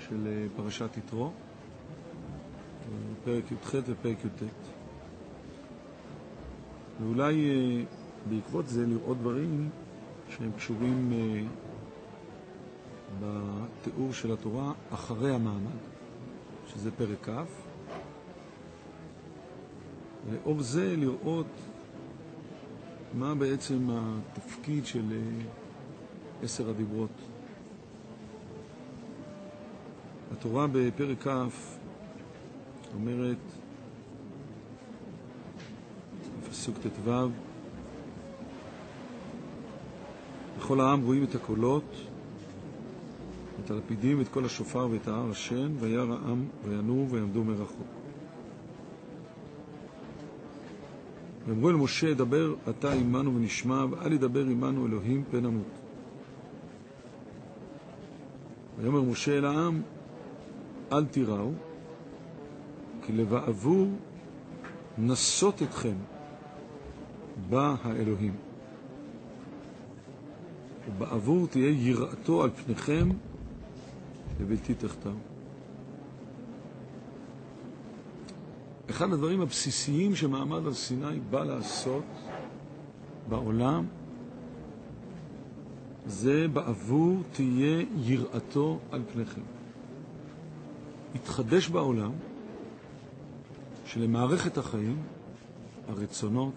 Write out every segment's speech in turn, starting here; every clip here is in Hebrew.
של פרשת יתרו, פרק י"ח ופרק י"ט. ואולי בעקבות זה לראות דברים שהם קשורים בתיאור של התורה אחרי המעמד, שזה פרק כ', לאור זה לראות מה בעצם התפקיד של 10 הדיברות. התורה בפרק כ' אומרת, פסוק ט"ו, וכל העם רואים את הקולות, את הלפידים, את כל השופר ואת ההר השן, וירא העם וינועו ויעמדו מרחוק. ואמרו אל משה, דבר אתה עמנו ונשמע, ואל ידבר עמנו אלוהים פן נמות. ויאמר משה אל העם, אל תיראו, כי לבעבור נסות אתכם בא האלוהים. ובעבור תהיה יראתו על פניכם ובלתי תחתיו. אחד הדברים הבסיסיים שמעמד הר סיני בא לעשות בעולם, זה בעבור תהיה יראתו על פניכם. התחדש בעולם שלמערכת החיים, הרצונות,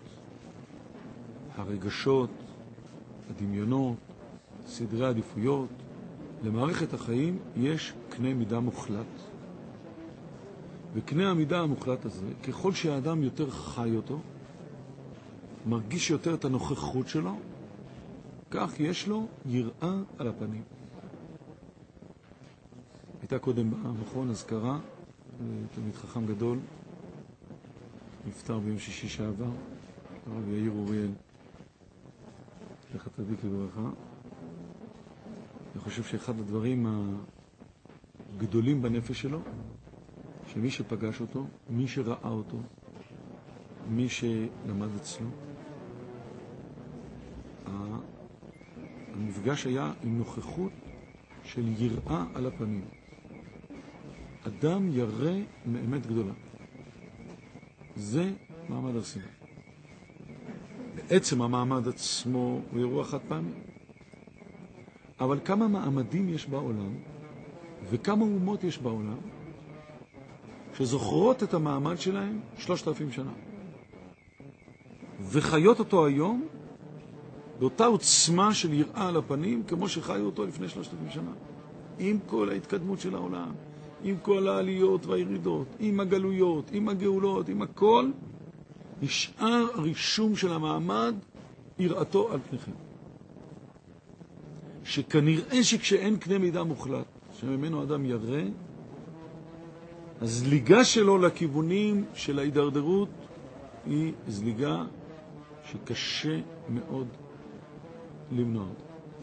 הרגשות, הדמיונות, סדרי העדיפויות, למערכת החיים יש קנה מידה מוחלט. וקנה המידה המוחלט הזה, ככל שהאדם יותר חי אותו, מרגיש יותר את הנוכחות שלו, כך יש לו יראה על הפנים. הייתה קודם במכון הזכרה, תלמיד חכם גדול, נפטר ביום שישי שעבר, הרב יאיר אוריאל, זכר צדיק לברכה. אני חושב שאחד הדברים הגדולים בנפש שלו, שמי שפגש אותו, מי שראה אותו, מי שלמד אצלו, המפגש היה עם נוכחות של יראה על הפנים. אדם ירא מאמת גדולה. זה מעמד הר סיני. בעצם המעמד עצמו הוא אירוע חד פעמי. אבל כמה מעמדים יש בעולם, וכמה אומות יש בעולם, שזוכרות את המעמד שלהם 3,000 שנה. וחיות אותו היום, באותה עוצמה של יראה על הפנים, כמו שחיו אותו לפני 3,000 שנה. עם כל ההתקדמות של העולם, עם כל העליות והירידות, עם הגלויות, עם הגאולות, עם הכל, נשאר הרישום של המעמד יראתו על פניכם. שכנראה שכשאין קנה מידה מוחלט, שממנו אדם ירא, הזליגה שלו לכיוונים של ההידרדרות היא זליגה שקשה מאוד למנוע אותה.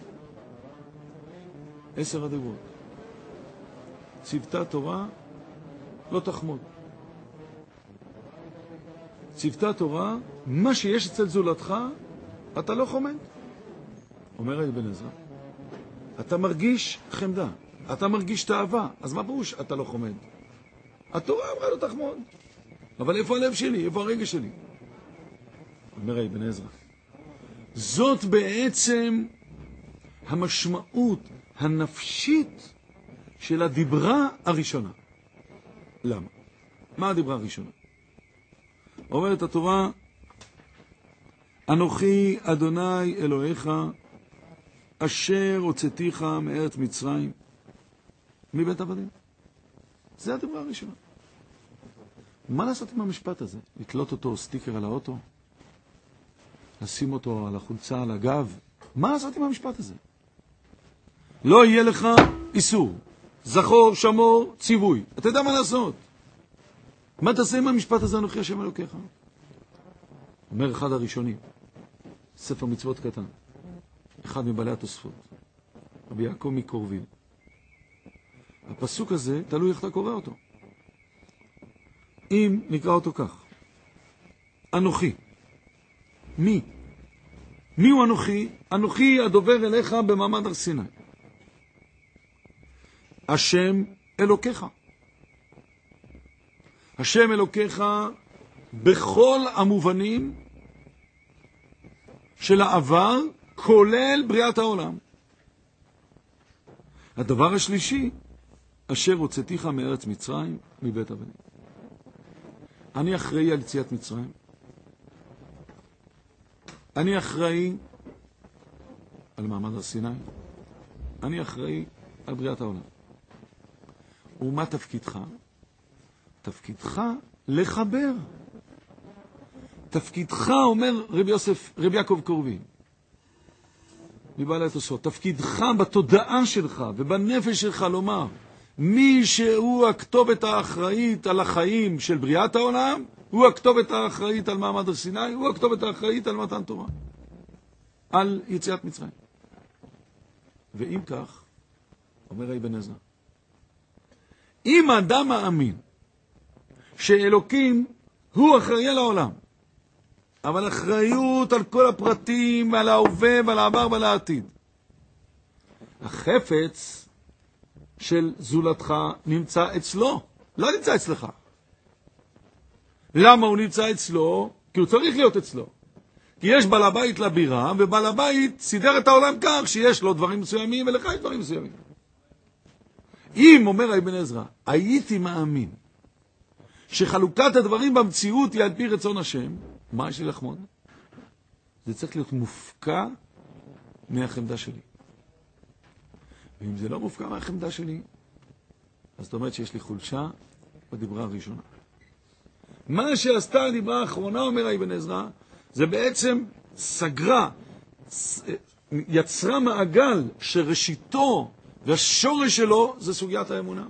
10 הדיברות. צוותה תורה לא תחמוד. צוותה תורה, מה שיש אצל זולתך, אתה לא חומד. אומר אבן עזרא, אתה מרגיש חמדה, אתה מרגיש תאווה, אז מה פירוש אתה לא חומד? התורה אמרה לא תחמוד. אבל איפה הלב שלי? איפה הרגש שלי? אומר אבן עזרא, זאת בעצם המשמעות הנפשית של הדיברה הראשונה. למה? מה הדיברה הראשונה? אומרת התורה, אנוכי אדוני אלוהיך, אשר הוצאתיך מארץ מצרים, מבית עבדים. זה הדיברה הראשונה. מה לעשות עם המשפט הזה? לתלות אותו סטיקר על האוטו? לשים אותו על החולצה, על הגב? מה לעשות עם המשפט הזה? לא יהיה לך איסור. זכור, שמור, ציווי. אתה יודע מה לעשות? מה תעשה עם המשפט הזה, אנוכי השם אלוקיך? אומר אחד הראשונים, ספר מצוות קטן, אחד מבעלי התוספות, רבי יעקב מקורביל. הפסוק הזה, תלוי איך אתה קורא אותו. אם נקרא אותו כך, אנוכי. מי? מי הוא אנוכי? אנוכי הדובר אליך במעמד הר סיני. השם אלוקיך. השם אלוקיך בכל המובנים של העבר, כולל בריאת העולם. הדבר השלישי, אשר הוצאתיך מארץ מצרים, מבית עבדים. אני אחראי על יציאת מצרים. אני אחראי על מעמד הר סיני. אני אחראי על בריאת העולם. ומה תפקידך? תפקידך לחבר. תפקידך, אומר רבי יעקב קורבין, מבעלי התוספות, תפקידך בתודעה שלך ובנפש שלך לומר, מי שהוא הכתובת האחראית על החיים של בריאת העולם, הוא הכתובת האחראית על מעמד הר סיני, הוא הכתובת האחראית על מתן תורה, על יציאת מצרים. ואם כך, אומר אבן עזרא, אם אדם מאמין שאלוקים הוא אחראי על העולם, אבל אחריות על כל הפרטים, על ההווה ועל העבר ועל העתיד, החפץ של זולתך נמצא אצלו, לא נמצא אצלך. למה הוא נמצא אצלו? כי הוא צריך להיות אצלו. כי יש בעל הבית לבירה, ובעל הבית סידר את העולם כך שיש לו דברים מסוימים ולך יש דברים מסוימים. אם, אומר אבן עזרא, הייתי מאמין שחלוקת הדברים במציאות היא על פי רצון השם, מה יש לי לחמוד? זה צריך להיות מופקע מהחמדה שלי. ואם זה לא מופקע מהחמדה שלי, אז זאת אומרת שיש לי חולשה בדיברה הראשונה. מה שעשתה הדיברה האחרונה, אומר אבן עזרא, זה בעצם סגרה, יצרה מעגל שראשיתו והשורש שלו זה סוגיית האמונה.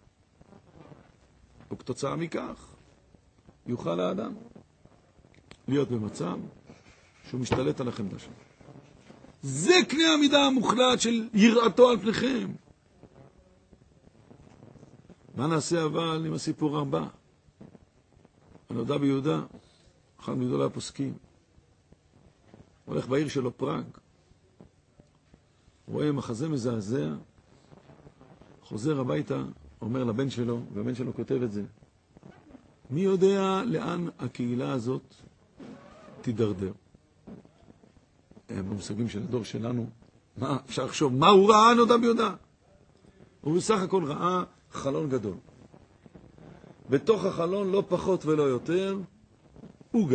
וכתוצאה מכך יוכל האדם להיות במצב שהוא משתלט על החמדה שלו. זה קנה המידה המוחלט של יראתו על פניכם. מה נעשה אבל עם הסיפור הבא? הנודע ביהודה, אחד מגדולי הפוסקים, הולך בעיר שלו פראג, רואה מחזה מזעזע, חוזר הביתה, אומר לבן שלו, והבן שלו כותב את זה, מי יודע לאן הקהילה הזאת תידרדר? במושגים של הדור שלנו, מה אפשר לחשוב? מה הוא ראה נודע ביהודה? הוא בסך הכל ראה חלון גדול. בתוך החלון לא פחות ולא יותר, עוגה.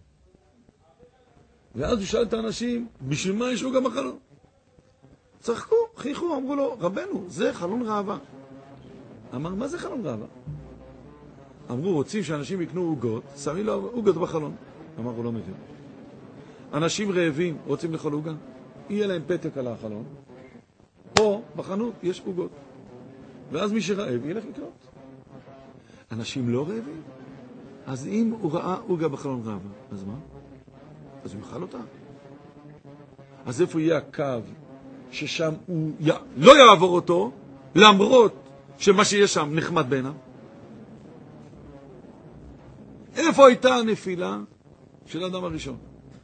ואז הוא שאל את האנשים, בשביל מה יש עוגה בחלון? צחקו, חייכו, אמרו לו, רבנו, זה חלון ראווה. אמר, מה זה חלון ראווה? אמרו, רוצים שאנשים יקנו עוגות, שמים לו עוגות בחלון. אמר, הוא לא מבין. אנשים רעבים רוצים לאכול עוגה, יהיה להם פתק על החלון, פה בחנות יש עוגות. ואז מי שרעב ילך לקנות. אנשים לא רעבים, אז אם הוא ראה עוגה בחלון ראווה, אז מה? אז הוא יאכל אותה. אז איפה יהיה הקו ששם הוא לא יעבור אותו, למרות שמה שיש שם נחמד בעיניו? איפה הייתה הנפילה של האדם הראשון?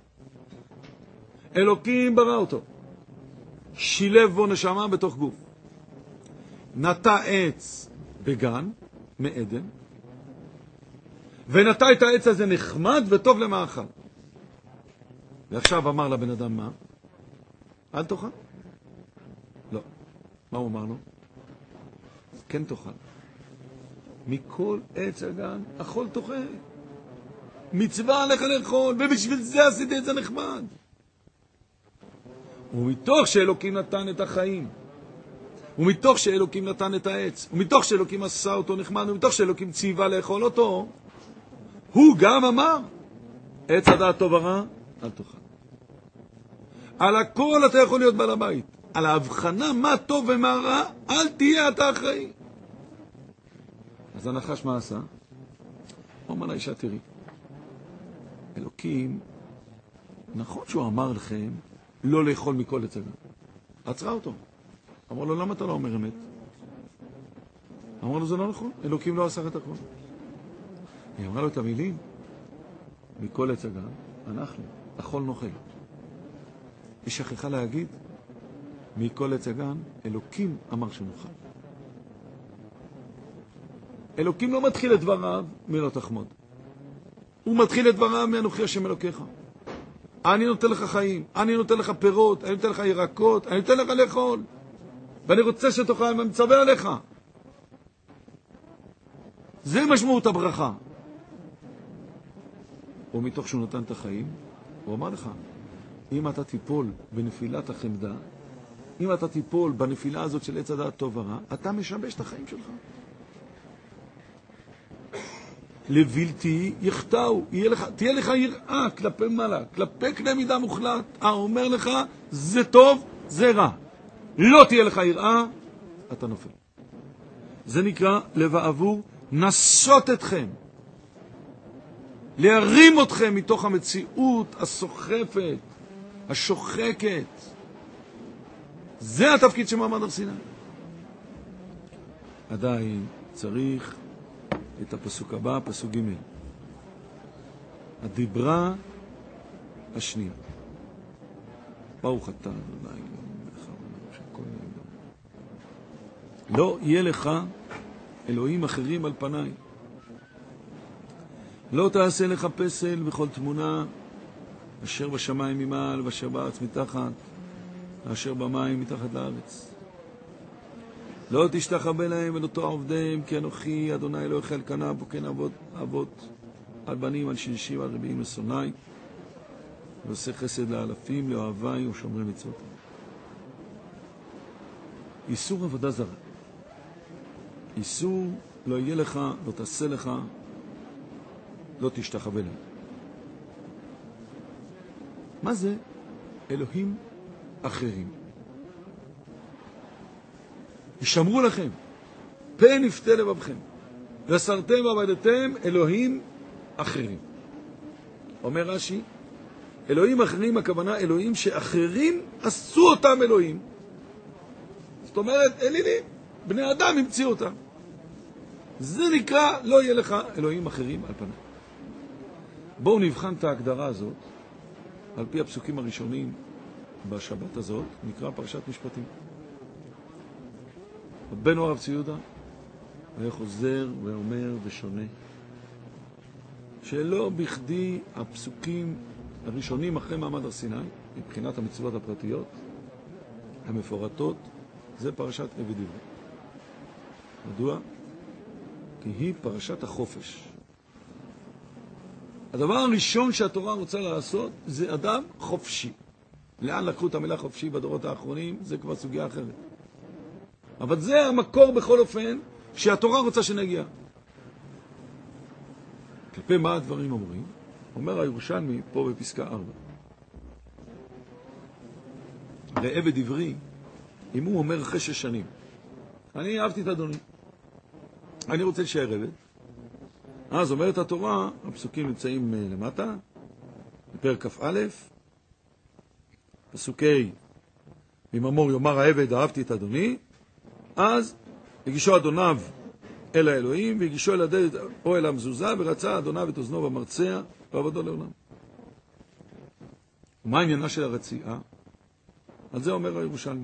אלוקים ברא אותו, שילב בו נשמה בתוך גוף, נטע עץ בגן מעדן, ונטע את העץ הזה נחמד וטוב למאכל. ועכשיו אמר לבן אדם מה? אל תאכל. לא. מה הוא אמר לו? כן תאכל. מכל עץ הגן אכול תאכל. מצווה עליך לאכול, ובשביל זה עשיתי את זה נחמד. ומתוך שאלוקים נתן את החיים, ומתוך שאלוקים נתן את העץ, ומתוך שאלוקים עשה אותו נחמד, ומתוך שאלוקים ציווה לאכול אותו, הוא גם אמר, עץ הדעת טוב ורע, אל תאכל. על הכל אתה יכול להיות בעל הבית. על ההבחנה מה טוב ומה רע, אל תהיה אתה אחראי. אז הנחש מה עשה? הוא אומר לאישה, תראי, אלוקים, נכון שהוא אמר לכם לא לאכול מכל עץ הגן. עצרה אותו. אמר לו, למה אתה לא אומר אמת? אמר לו, זה לא נכון, אלוקים לא עשה את הכל. היא אמרה לו את המילים, מכל עץ הגן, אנחנו, אכול נאכל. היא שכחה להגיד, מכל עץ הגן, אלוקים אמר שנאכל. אלוקים לא מתחיל את דבריו מלא תחמוד. הוא מתחיל את דבריו מאנוכי השם אלוקיך. אני נותן לך חיים, אני נותן לך פירות, אני נותן לך ירקות, אני נותן לך לאכול. ואני רוצה שתאכל, ואני מצווה עליך. זה משמעות הברכה. ומתוך שהוא נתן את החיים, הוא אמר לך, אם אתה תיפול בנפילת החמדה, אם אתה תיפול בנפילה הזאת של עץ הדעת טוב ורע, אתה משבש את החיים שלך. לבלתי יחטאו, תהיה לך יראה כלפי מעלה, כלפי קנה מידה מוחלט. אומר לך, זה טוב, זה רע. לא תהיה לך יראה, אתה נופל. זה נקרא לבעבור נסות אתכם. להרים אתכם מתוך המציאות הסוחפת, השוחקת. זה התפקיד של מעמד הר סיני. עדיין צריך את הפסוק הבא, פסוק ג' הדיברה השנייה. ברוך אתה אדוני לא יהיה לך אלוהים אחרים על פניי. לא תעשה לך פסל וכל תמונה אשר בשמיים ממעל ואשר בארץ מתחת ואשר במים מתחת לארץ. לא תשתחווה להם ולא תאהב עובדיהם, כי אנוכי אדוני אלוהיך אלקנה בוקן אבות על בנים, על שנשים, על רבים לשונאי, ועושה חסד לאלפים, לאוהבי ושומרי מצוות. איסור עבודה זרה. איסור לא יהיה לך, לא תעשה לך, לא תשתחווה להם. מה זה? אלוהים אחרים. ישמרו לכם, פן יפתה לבבכם, וסרתם ועבדתם אלוהים אחרים. אומר רש"י, אלוהים אחרים, הכוונה אלוהים שאחרים עשו אותם אלוהים. זאת אומרת, אלילים, בני אדם המציאו אותם. זה נקרא, לא יהיה לך אלוהים אחרים על פניי. בואו נבחן את ההגדרה הזאת, על פי הפסוקים הראשונים בשבת הזאת, נקרא פרשת משפטים. רבנו הרב צבי יהודה היה חוזר ואומר ושונה שלא בכדי הפסוקים הראשונים אחרי מעמד הר סיני, מבחינת המצוות הפרטיות המפורטות, זה פרשת עבד עברי. מדוע? כי היא פרשת החופש. הדבר הראשון שהתורה רוצה לעשות זה אדם חופשי. לאן לקחו את המילה חופשי בדורות האחרונים? זה כבר סוגיה אחרת. אבל זה המקור בכל אופן שהתורה רוצה שנגיע. כלפי מה הדברים אומרים? אומר הירושלמי פה בפסקה 4. לעבד עברי, אם הוא אומר אחרי 6 שנים, אני אהבתי את אדוני, אני רוצה להישאר עבד, אז אומרת התורה, הפסוקים נמצאים למטה, בפרק כ"א, פסוקי ממאמור יאמר העבד אהבתי את אדוני, אז הגישו אדוניו אל האלוהים, והגישו אל הדלת או אל המזוזה, ורצה אדוניו את אוזנו במרצע, ועבדו לעולם. ומה העניינה של הרציעה? על זה אומר הירושלמי.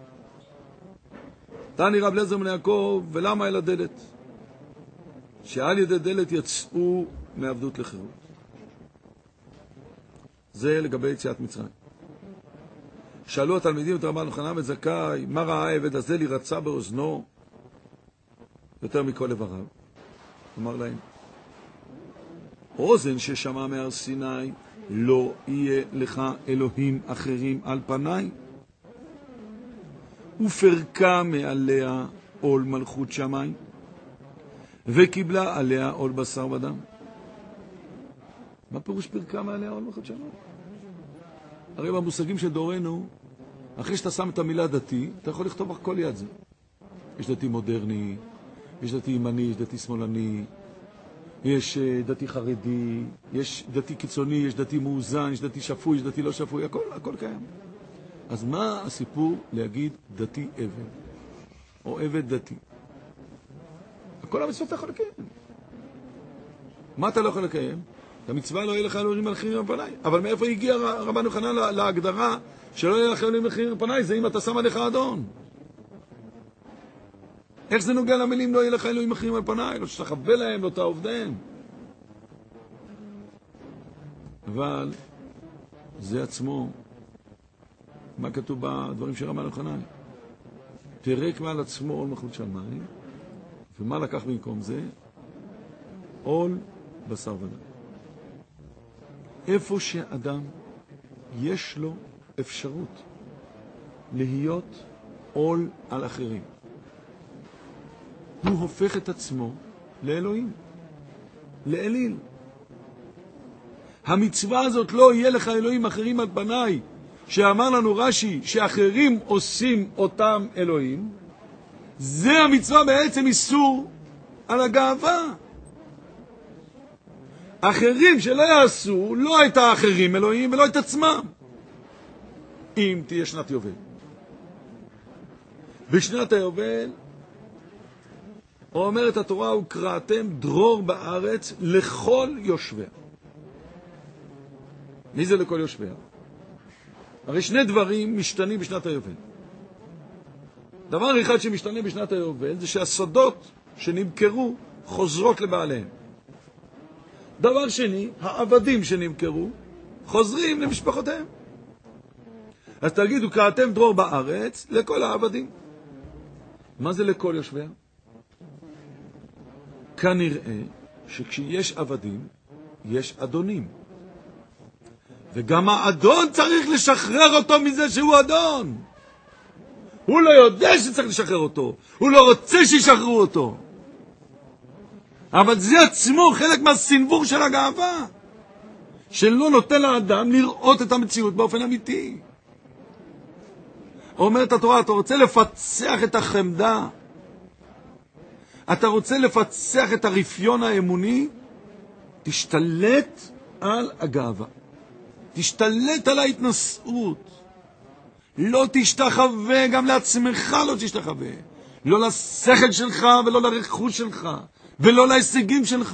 תני רב אליעזר בן יעקב, ולמה אל הדלת? שעל ידי דלת יצאו מעבדות לחירות. זה לגבי יציאת מצרים. שאלו התלמידים את רבן יוחנן בן זכאי, מה ראה העבד הזה להירצע באוזנו יותר מכל לבריו? אמר להם, אוזן ששמע מהר סיני, לא יהיה לך אלוהים אחרים על פניי. ופרקה מעליה עול מלכות שמיים, וקיבלה עליה עול בשר ודם. מה פירוש פרקה מעליה עול מלכות שמיים? הרי במושגים של דורנו, אחרי שאתה שם את המילה דתי, אתה יכול לכתוב הכל ליד זה. יש דתי מודרני, יש דתי ימני, יש דתי שמאלני, יש דתי חרדי, יש דתי קיצוני, יש דתי מאוזן, יש דתי שפוי, יש דתי לא שפוי, הכל קיים. אז מה הסיפור להגיד דתי עבד, או עבד דתי? הכל המצוות אתה יכול לקיים. מה אתה לא יכול לקיים? המצווה לא יהיה לך אלוהים אחרים על פניי. אבל מאיפה הגיע רבן יוחנן להגדרה שלא יהיה לך אלוהים אחרים על פניי? זה אם אתה שם עליך אדון. איך זה נוגע למילים לא יהיה לך אלוהים אחרים על פניי, לא שתחווה להם, לא תעובדיהם. אבל זה עצמו, מה כתוב בדברים של רמב"ן יוחנן? פירק מעל עצמו עול מלכות שמיים, ומה לקח במקום זה? עול בשר ודם. איפה שאדם יש לו אפשרות להיות עול על אחרים, הוא הופך את עצמו לאלוהים, לאליל. המצווה הזאת לא יהיה לך אלוהים אחרים על פניי, שאמר לנו רש"י שאחרים עושים אותם אלוהים, זה המצווה בעצם איסור על הגאווה. אחרים שלא יעשו, לא הייתה אחרים אלוהים ולא את עצמם. אם תהיה שנת יובל. בשנת היובל, אומרת התורה, וקראתם דרור בארץ לכל יושביה. מי זה לכל יושביה? הרי שני דברים משתנים בשנת היובל. דבר אחד שמשתנה בשנת היובל זה שהסודות שנמכרו חוזרות לבעליהם. דבר שני, העבדים שנמכרו חוזרים למשפחותיהם. אז תגידו, קראתם דרור בארץ לכל העבדים. מה זה לכל יושביה? כנראה שכשיש עבדים, יש אדונים. וגם האדון צריך לשחרר אותו מזה שהוא אדון. הוא לא יודע שצריך לשחרר אותו. הוא לא רוצה שישחררו אותו. אבל זה עצמו חלק מהסנבור של הגאווה. שלא נותן לאדם לראות את המציאות באופן אמיתי. אומרת התורה, אתה רוצה לפצח את החמדה? אתה רוצה לפצח את הרפיון האמוני? תשתלט על הגאווה. תשתלט על ההתנשאות. לא תשתחווה, גם לעצמך לא תשתחווה. לא לשכל שלך ולא לרכוש שלך, ולא להישגים שלך.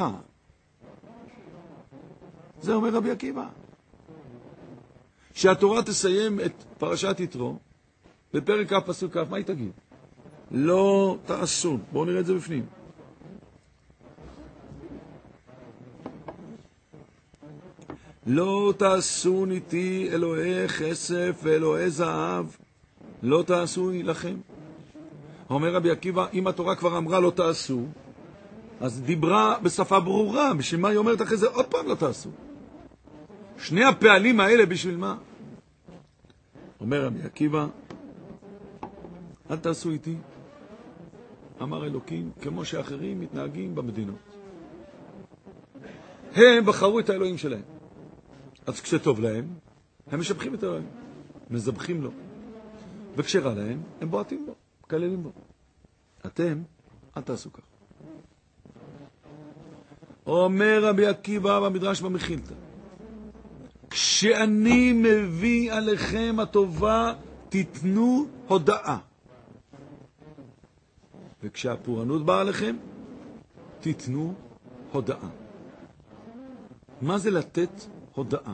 זה אומר רבי עקיבא. שהתורה תסיים את פרשת יתרו, בפרק כ' פסוק כ', מה היא תגיד? לא תעשו. בואו נראה את זה בפנים. לא תעשו איתי אלוהי כסף ואלוהי זהב, לא תעשו לכם. אומר רבי עקיבא, אם התורה כבר אמרה לא תעשו, אז דיברה בשפה ברורה, בשביל מה היא אומרת אחרי זה עוד פעם לא תעשו? שני הפעלים האלה בשביל מה? אומר רבי עקיבא, אל תעשו איתי, אמר אלוקים, כמו שאחרים מתנהגים במדינות. הם בחרו את האלוהים שלהם. אז כשטוב להם, הם משבחים את האלוהים, מזבחים לו. וכשרע להם, הם בועטים בו, מקללים בו. אתם, אל תעשו כך. אומר רבי עקיבא במדרש במחילתא, כשאני מביא עליכם הטובה, תיתנו הודעה. וכשהפורענות באה עליכם, תיתנו הודעה. מה זה לתת הודעה?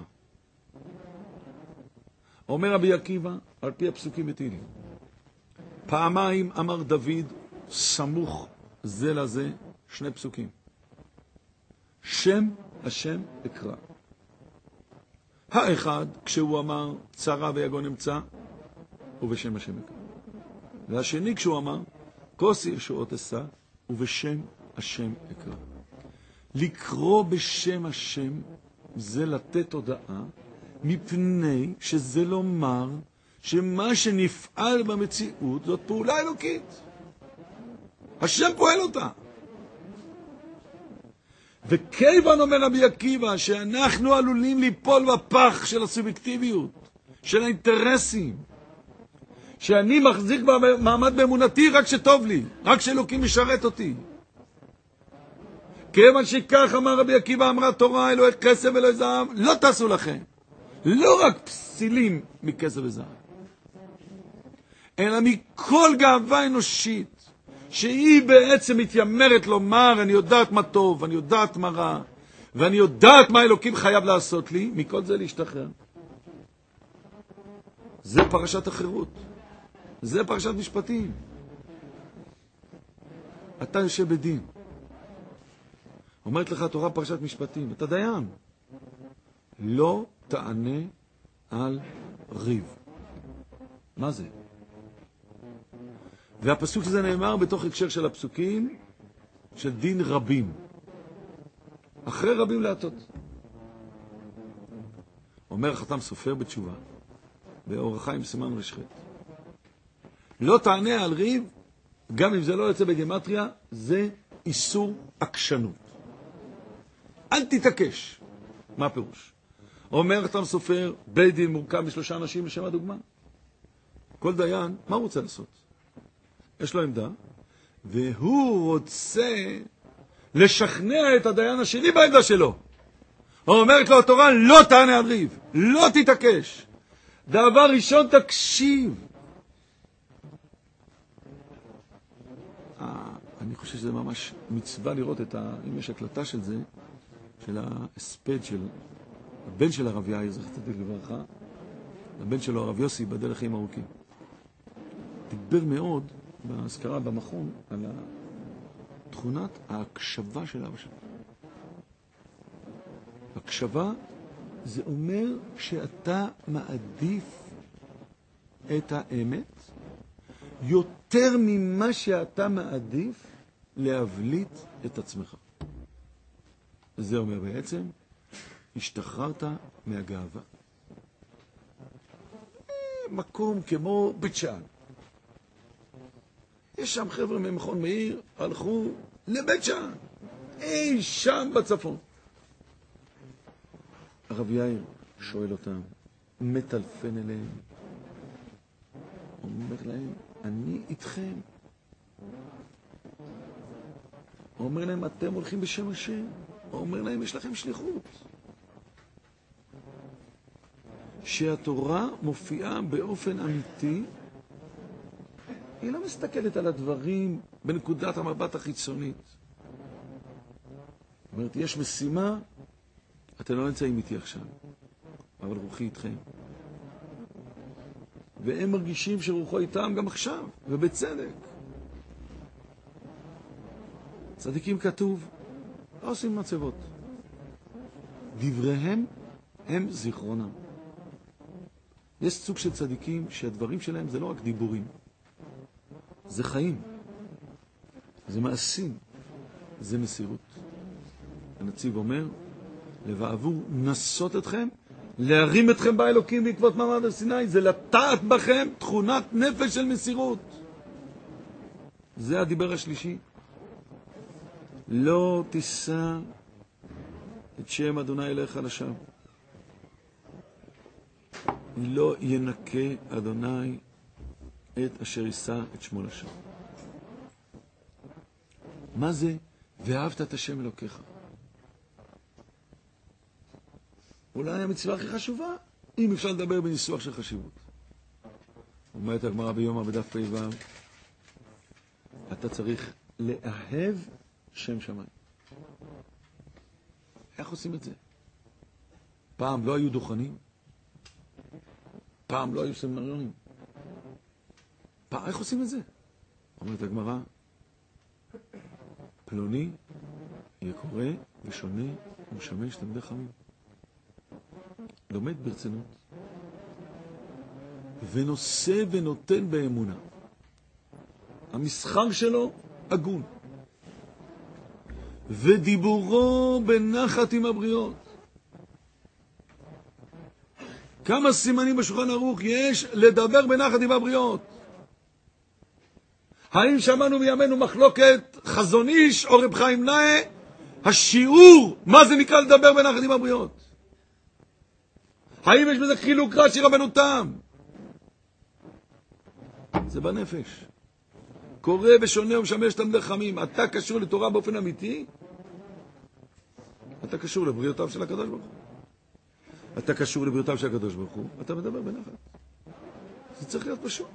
אומר רבי עקיבא, על פי הפסוקים בתהילים, פעמיים אמר דוד סמוך זה לזה, שני פסוקים. שם השם אקרא. האחד, כשהוא אמר צרה ויגון אמצא, ובשם השם אקרא. והשני, כשהוא אמר כוס ישועות אשא, ובשם השם אקרא. לקרוא בשם השם זה לתת הודעה, מפני שזה לומר שמה שנפעל במציאות זאת פעולה אלוקית. השם פועל אותה. וכיוון אומר רבי עקיבא שאנחנו עלולים ליפול בפח של הסובייקטיביות, של האינטרסים, שאני מחזיק במעמד באמונתי רק שטוב לי, רק שאלוקים משרת אותי. כיוון שכך אמר רבי עקיבא, אמרה תורה, אלוהי כסף ואלוהי זהב, לא תעשו לכם. לא רק פסילים מכסף וזהב, אלא מכל גאווה אנושית, שהיא בעצם מתיימרת לומר, אני יודעת מה טוב, אני יודעת מה רע, ואני יודעת מה אלוקים חייב לעשות לי, מכל זה להשתחרר. זה פרשת החירות. זה פרשת משפטים. אתה יושב בדין. אומרת לך התורה פרשת משפטים, אתה דיין. לא תענה על ריב. מה זה? והפסוק הזה נאמר בתוך הקשר של הפסוקים של דין רבים. אחרי רבים להטות. אומר חתם סופר בתשובה, באור החיים סימן רשחת. לא תענה על ריב, גם אם זה לא יוצא בגמטריה, זה איסור עקשנות. אל תתעקש. מה הפירוש? אומר חתם סופר, בית דין מורכב משלושה אנשים לשם הדוגמה. כל דיין, מה הוא רוצה לעשות? יש לו עמדה, והוא רוצה לשכנע את הדיין השני בעמדה שלו. אומרת לו התורה, לא תענה על ריב, לא תתעקש. דבר ראשון, תקשיב. אני חושב שזה ממש מצווה לראות אם יש הקלטה של זה, של ההספד של הבן של הרב יאיר, זכר צדיק לברכה, הבן שלו הרב יוסי, בדל לחיים ארוכים. דיבר מאוד בהזכרה במכון על תכונת ההקשבה של אבא שלו. הקשבה זה אומר שאתה מעדיף את האמת יותר ממה שאתה מעדיף להבליט את עצמך. זה אומר בעצם, השתחררת מהגאווה. מקום כמו בית שאן. יש שם חבר'ה ממכון מאיר, הלכו לבית שאן. אי שם בצפון. הרב יאיר שואל אותם, מטלפן אליהם. אומר להם, אני איתכם. אומר להם, אתם הולכים בשם השם. אומר להם, יש לכם שליחות. שהתורה מופיעה באופן אמיתי, היא לא מסתכלת על הדברים בנקודת המבט החיצונית. אומרת, יש משימה, אתם לא נמצאים איתי עכשיו, אבל רוחי איתכם. והם מרגישים שרוחו איתם גם עכשיו, ובצדק. צדיקים כתוב, לא עושים מצבות. דבריהם הם זיכרונם. יש סוג של צדיקים שהדברים שלהם זה לא רק דיבורים. זה חיים. זה מעשים. זה מסירות. הנציב אומר, לבעבור נסות אתכם, להרים אתכם באלוקים בעקבות מעמד הר סיני, זה לטעת בכם תכונת נפש של מסירות. זה הדיבר השלישי. לא תישא את שם אדוני אליך לשווא. לא ינקה אדוני את אשר יישא את שמו לשווא. מה זה? ואהבת את השם אלוקיך. אולי המצווה הכי חשובה, אם אפשר לדבר בניסוח של חשיבות. אומרת הגמרא ביומא בדף פ"ו, אתה צריך לאהב שם שמיים. איך עושים את זה? פעם לא היו דוכנים, פעם לא היו סמינריונים. איך עושים את זה? אומרת הגמרא, פלוני יהיה קורא ושונה ומשמש תלמידי חכמים. לומד ברצינות ונושא ונותן באמונה. המסחר שלו הגון. ודיבורו בנחת עם הבריות. כמה סימנים בשולחן ערוך יש לדבר בנחת עם הבריות? האם שמענו בימינו מחלוקת חזון איש או רב חיים נאה? השיעור, מה זה נקרא לדבר בנחת עם הבריות? האם יש בזה חילוק רש"י רבנו תם? זה בנפש. קורא ושונה ומשמש תלמידי חכמים. אתה קשור לתורה באופן אמיתי? אתה קשור לבריאותיו של הקדוש ברוך הוא. אתה קשור לבריאותיו של הקדוש ברוך הוא. אתה מדבר בנחת. זה צריך להיות פשוט.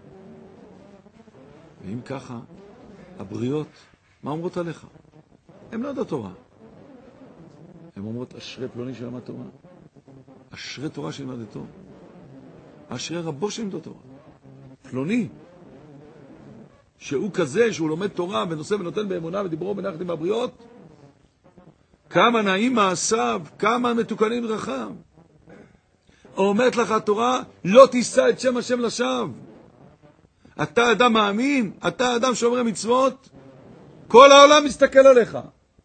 ואם ככה, הבריאות, מה אומרות עליך? הן לא יודעות תורה. הן אומרות, אשרי פלוני שלמד תורה. אשרי תורה שילמדתו. אשרי רבו שילמדו תורה. פלוני. שהוא כזה, שהוא לומד תורה ונושא ונותן באמונה ודיברו בנחת עם הבריות, כמה נעים מעשיו, כמה מתוקנים דרכיו. אומרת לך התורה, לא תישא את שם השם לשווא. אתה אדם מאמין, אתה אדם שומר מצוות, כל העולם מסתכל עליך.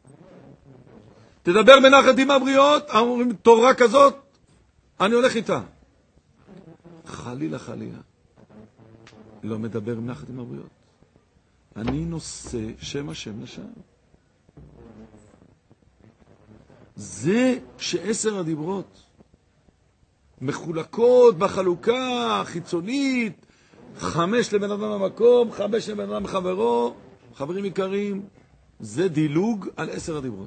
תדבר בנחת עם הבריות, אומרים תורה כזאת, אני הולך איתה. חלילה חלילה, לא מדבר בנחת עם הבריות. אני נושא שם השם לשווא. זה ש10 הדיברות מחולקות בחלוקה חיצונית, 5 לבן אדם במקום, 5 לבן אדם חברו, חברים יקרים, זה דילוג על 10 הדיברות.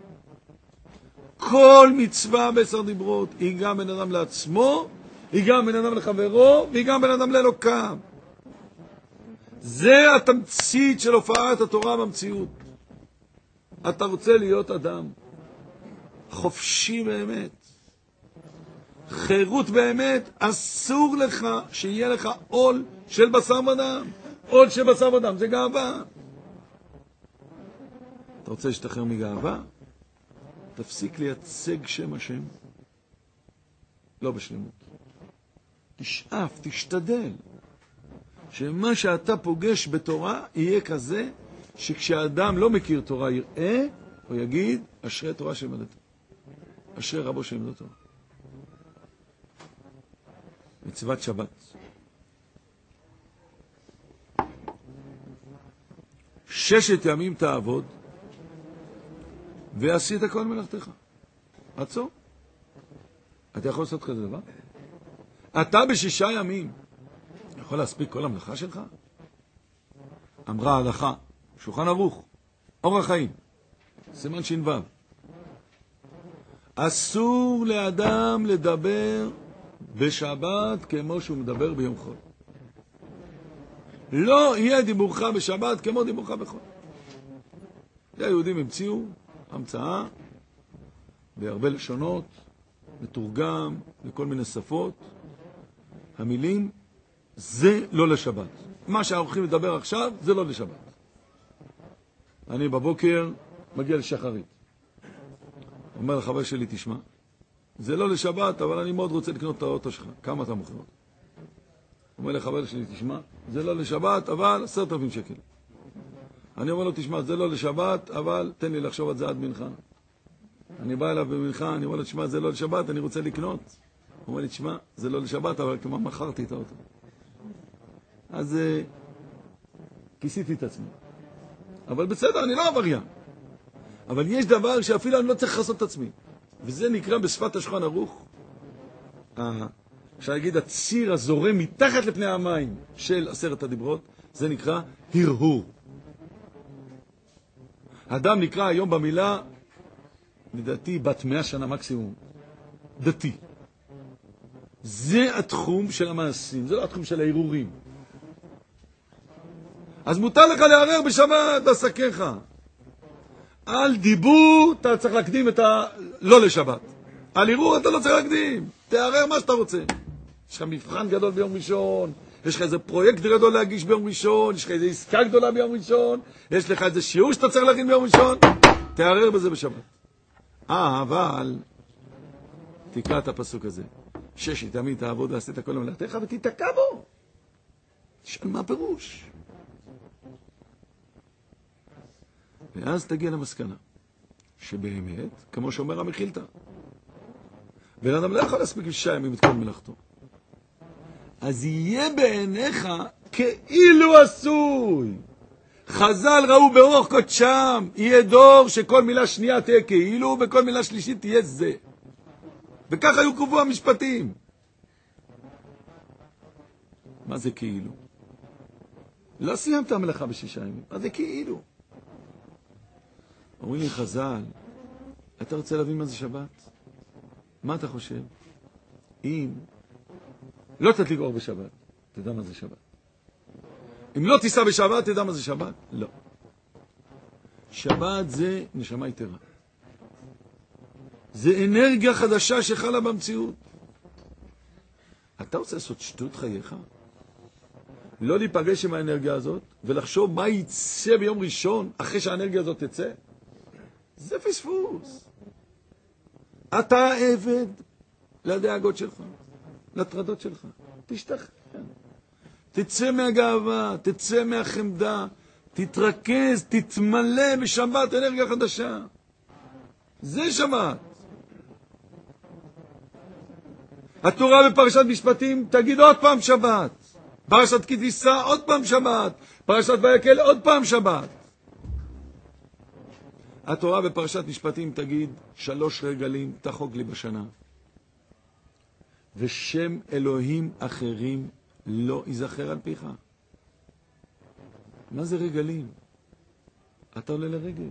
כל מצווה ב10 דיברות היא גם בן אדם לעצמו, היא גם בן אדם לחברו, והיא גם בן אדם לאלוקיו. זה התמצית של הופעת התורה במציאות. אתה רוצה להיות אדם חופשי באמת, חירות באמת, אסור לך שיהיה לך עול של בשר ודם. עול של בשר ודם זה גאווה. אתה רוצה להשתחרר מגאווה? תפסיק לייצג שם השם לא בשלמות. תשאף, תשתדל שמה שאתה פוגש בתורה יהיה כזה שכשאדם לא מכיר תורה יראה או יגיד אשרי תורה שלמדתו, אשרי רבו שלמדתו. מצוות שבת. 6 ימים תעבוד ועשית כל מלאכתך. עצור. אתה יכול לעשות כזה דבר? אתה ב6 ימים יכול להספיק כל המלאכה שלך? אמרה ההלכה, שולחן ערוך, אורח חיים, סימן ש"ו. אסור לאדם לדבר בשבת כמו שהוא מדבר ביום חול. לא יהיה דיבורך בשבת כמו דיבורך בחול. היהודים המציאו המצאה בהרבה לשונות, מתורגם לכל מיני שפות. המילים זה לא לשבת. מה שהולכים לדבר עכשיו זה לא לשבת. אני בבוקר מגיע לשחרית. אומר לחבר שלי, תשמע, זה לא לשבת, אבל אני מאוד רוצה לקנות את האוטו שלך. כמה אתה מוכר? אומר לחבר שלי, תשמע, זה לא לשבת, אבל 10,000 שקל. אני אומר לו, תשמע, זה לא לשבת, אבל תן לי לחשוב על זה עד מנחה. אני בא אליו במנחה, אני אומר לו, תשמע, זה לא לשבת, אני רוצה לקנות. הוא אומר לי, תשמע, זה לא לשבת, אבל כמה מכרתי את האוטו. אז כיסיתי את עצמי. אבל בסדר, אני לא עבריין. אבל יש דבר שאפילו אני לא צריך לעשות את עצמי. וזה נקרא בשפת השולחן ערוך, אפשר להגיד, הציר הזורם מתחת לפני המים של 10 הדיברות, זה נקרא הרהור. אדם נקרא היום במילה, לדעתי, בת 100 שנה מקסימום, דתי. זה התחום של המעשים, זה לא התחום של ההרהורים. אז מותר לך לערער בשבת עסקיך. על דיבור אתה צריך להקדים את לא לשבת. על ערעור אתה לא צריך להקדים. תערער מה שאתה רוצה. יש לך מבחן גדול ביום ראשון, יש לך איזה פרויקט גדול להגיש ביום ראשון, יש לך איזה עסקה גדולה ביום ראשון, יש לך איזה שיעור שאתה צריך להכין ביום ראשון, תערער בזה בשבת. אבל תקרא את הפסוק הזה. 6 ימים תעבוד ועשית כל מלאכתך ותתקע בו. תשאל מה הפירוש. ואז תגיע למסקנה שבאמת, כמו שאומר המחילתא, בן אדם לא יכול להספיק 6 ימים את כל מלאכתו. אז יהיה בעיניך כאילו עשוי. חז"ל ראו באורח קודשם, יהיה דור שכל מילה שנייה תהיה כאילו, וכל מילה שלישית תהיה זה. וככה היו קובעו המשפטים. מה זה כאילו? לא סיימת המלאכה ב6 ימים. מה זה כאילו? אומרים לי חז"ל, אתה רוצה להבין מה זה שבת? מה אתה חושב? אם לא תדליק אור בשבת, תדע מה זה שבת. אם לא תיסע בשבת, תדע מה זה שבת? לא. שבת זה נשמה יתרה. זה אנרגיה חדשה שחלה במציאות. אתה רוצה לעשות שטות חייך? לא להיפגש עם האנרגיה הזאת, ולחשוב מה יצא ביום ראשון, אחרי שהאנרגיה הזאת תצא, זה פספוס. אתה עבד לדאגות שלך, לטרדות שלך. תשתחרר. תצא מהגאווה, תצא מהחמדה, תתרכז, תתמלא בשבת אנרגיה חדשה. זה שבת. התורה בפרשת משפטים תגיד עוד פעם שבת. פרשת כי תישא עוד פעם שבת. פרשת ויקל עוד פעם שבת. התורה בפרשת משפטים תגיד 3 רגלים תחוג לי בשנה. ושם אלוהים אחרים לא ייזכר על פיך. מה זה רגלים? אתה עולה לרגל.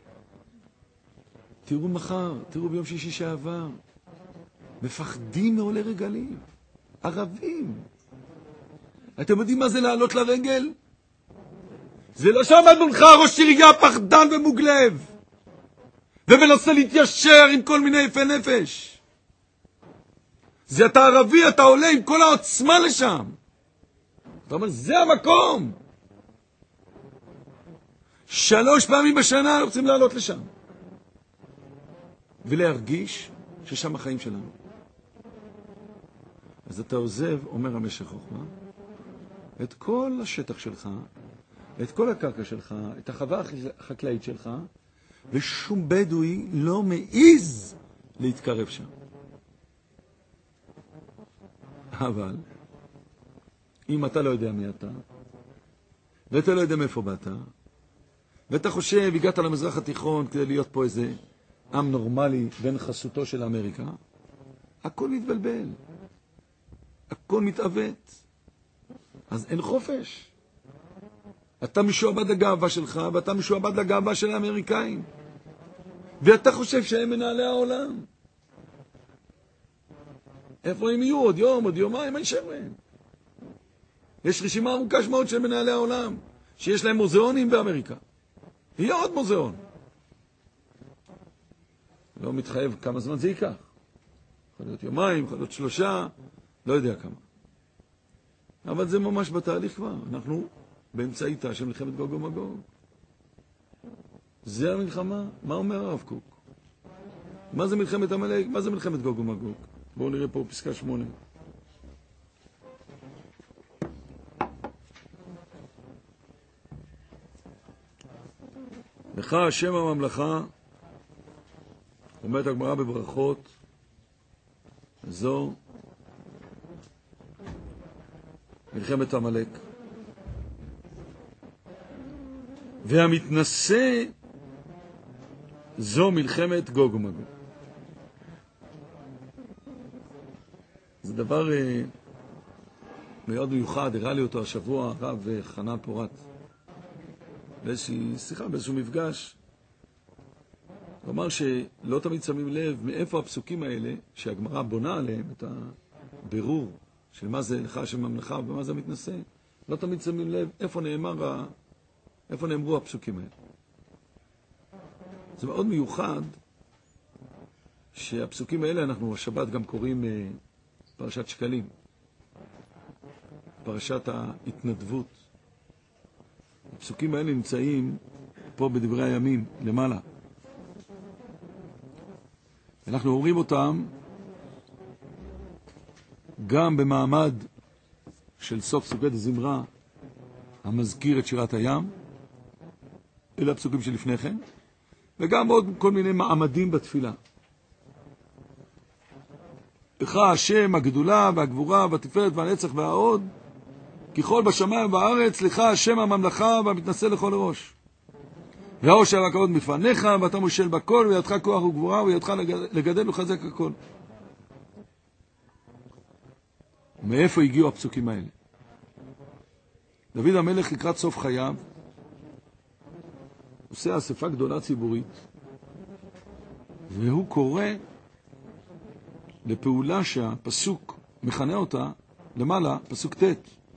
תראו מחר, תראו ביום שישי שעבר. מפחדים מעולי רגלים. ערבים. אתם יודעים מה זה לעלות לרגל? זה לא שעמד מולך ראש עירייה פחדן ומוגלב. ומנסה להתיישר עם כל מיני יפי נפש. זה אתה ערבי, אתה עולה עם כל העוצמה לשם. אתה אומר, זה המקום. 3 פעמים בשנה אנחנו רוצים לעלות לשם. ולהרגיש ששם החיים שלנו. אז אתה עוזב, אומר המשך חוכמה, את כל השטח שלך, את כל הקרקע שלך, את החווה החקלאית שלך, ושום בדואי לא מעיז להתקרב שם. אבל, אם אתה לא יודע מי אתה, ואתה לא יודע מאיפה באת, ואתה חושב, הגעת למזרח התיכון כדי להיות פה איזה עם נורמלי בין חסותו של אמריקה, הכל מתבלבל. הכל מתעוות. אז אין חופש. אתה משועבד לגאווה שלך, ואתה משועבד לגאווה של האמריקאים. ואתה חושב שהם מנהלי העולם. איפה הם יהיו? עוד יום, עוד יומיים, אין שרם. יש רשימה ארוכה מאוד של מנהלי העולם, שיש להם מוזיאונים באמריקה. יהיה עוד מוזיאון. לא מתחייב כמה זמן זה ייקח. יכול להיות יומיים, יכול להיות 3, לא יודע כמה. אבל זה ממש בתהליך כבר. אנחנו באמצעיתה של מלחמת גוג ומגוג. זה המלחמה. מה אומר הרב קוק? מה זה מלחמת עמלק? מה זה מלחמת גוג ומגוג? בואו נראה פה פסקה 8. לך השם הממלכה, אומרת הגמרא בברכות, זו מלחמת עמלק. והמתנשא זו מלחמת גוג ומגוג. זה דבר מאוד מיוחד, הראה לי אותו השבוע הרב חנן פורת. באיזושהי שיחה, באיזשהו מפגש. הוא אמר שלא תמיד שמים לב מאיפה הפסוקים האלה, שהגמרא בונה עליהם את הבירור של מה זה לך השם ממלכה ומה זה מתנשא. לא תמיד שמים לב איפה נאמרו הפסוקים האלה. זה מאוד מיוחד שהפסוקים האלה אנחנו השבת גם קוראים פרשת שקלים. פרשת ההתנדבות. הפסוקים האלה נמצאים פה בדברי הימים, למעלה. אנחנו אומרים אותם גם במעמד של סוף סוגי דזמרה, המזכיר את שירת הים, אלה הפסוקים שלפני כן, וגם עוד כל מיני מעמדים בתפילה. לך השם הגדולה והגבורה והתפארת והנצח והעוד, ככל בשמיים ובארץ, לך השם הממלכה והמתנשא לכל ראש. והעושר והכבוד מפניך, ואתה מושל בכל, וידך כוח וגבורה, וידך לגדל ולחזק הכל. מאיפה הגיעו הפסוקים האלה? דוד המלך לקראת סוף חייו, עושה אספה גדולה ציבורית, והוא קורא לפעולה שהפסוק מכנה אותה למעלה, פסוק ט'.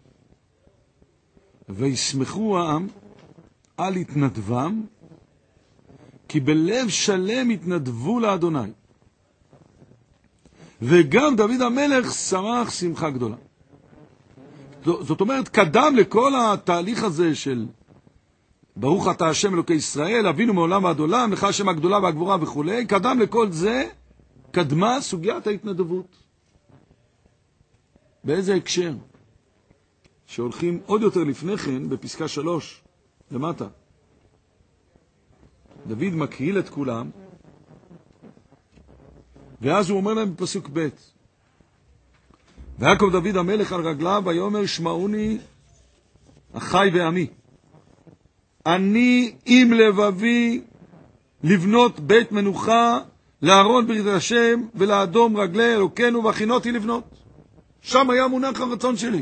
וישמחו העם על התנדבם, כי בלב שלם התנדבו לאדוני. וגם דוד המלך שמח שמחה גדולה. זאת אומרת, קדם לכל התהליך הזה של ברוך אתה השם אלוקי ישראל, אבינו מעולם ועד עולם, לך השם הגדולה והגבורה וכו', קדם לכל זה, קדמה סוגיית ההתנדבות. באיזה הקשר? שהולכים עוד יותר לפני כן, בפסקה 3, למטה. דוד מקהיל את כולם, ואז הוא אומר להם בפסוק ב' ויקום דוד המלך על רגליו, ויאמר שמעוני אחי ועמי, אני עם לבבי לבנות בית מנוחה לארון ברית השם ולאדום רגלי אלוקינו והכינותי לבנות. שם היה מונח הרצון שלי.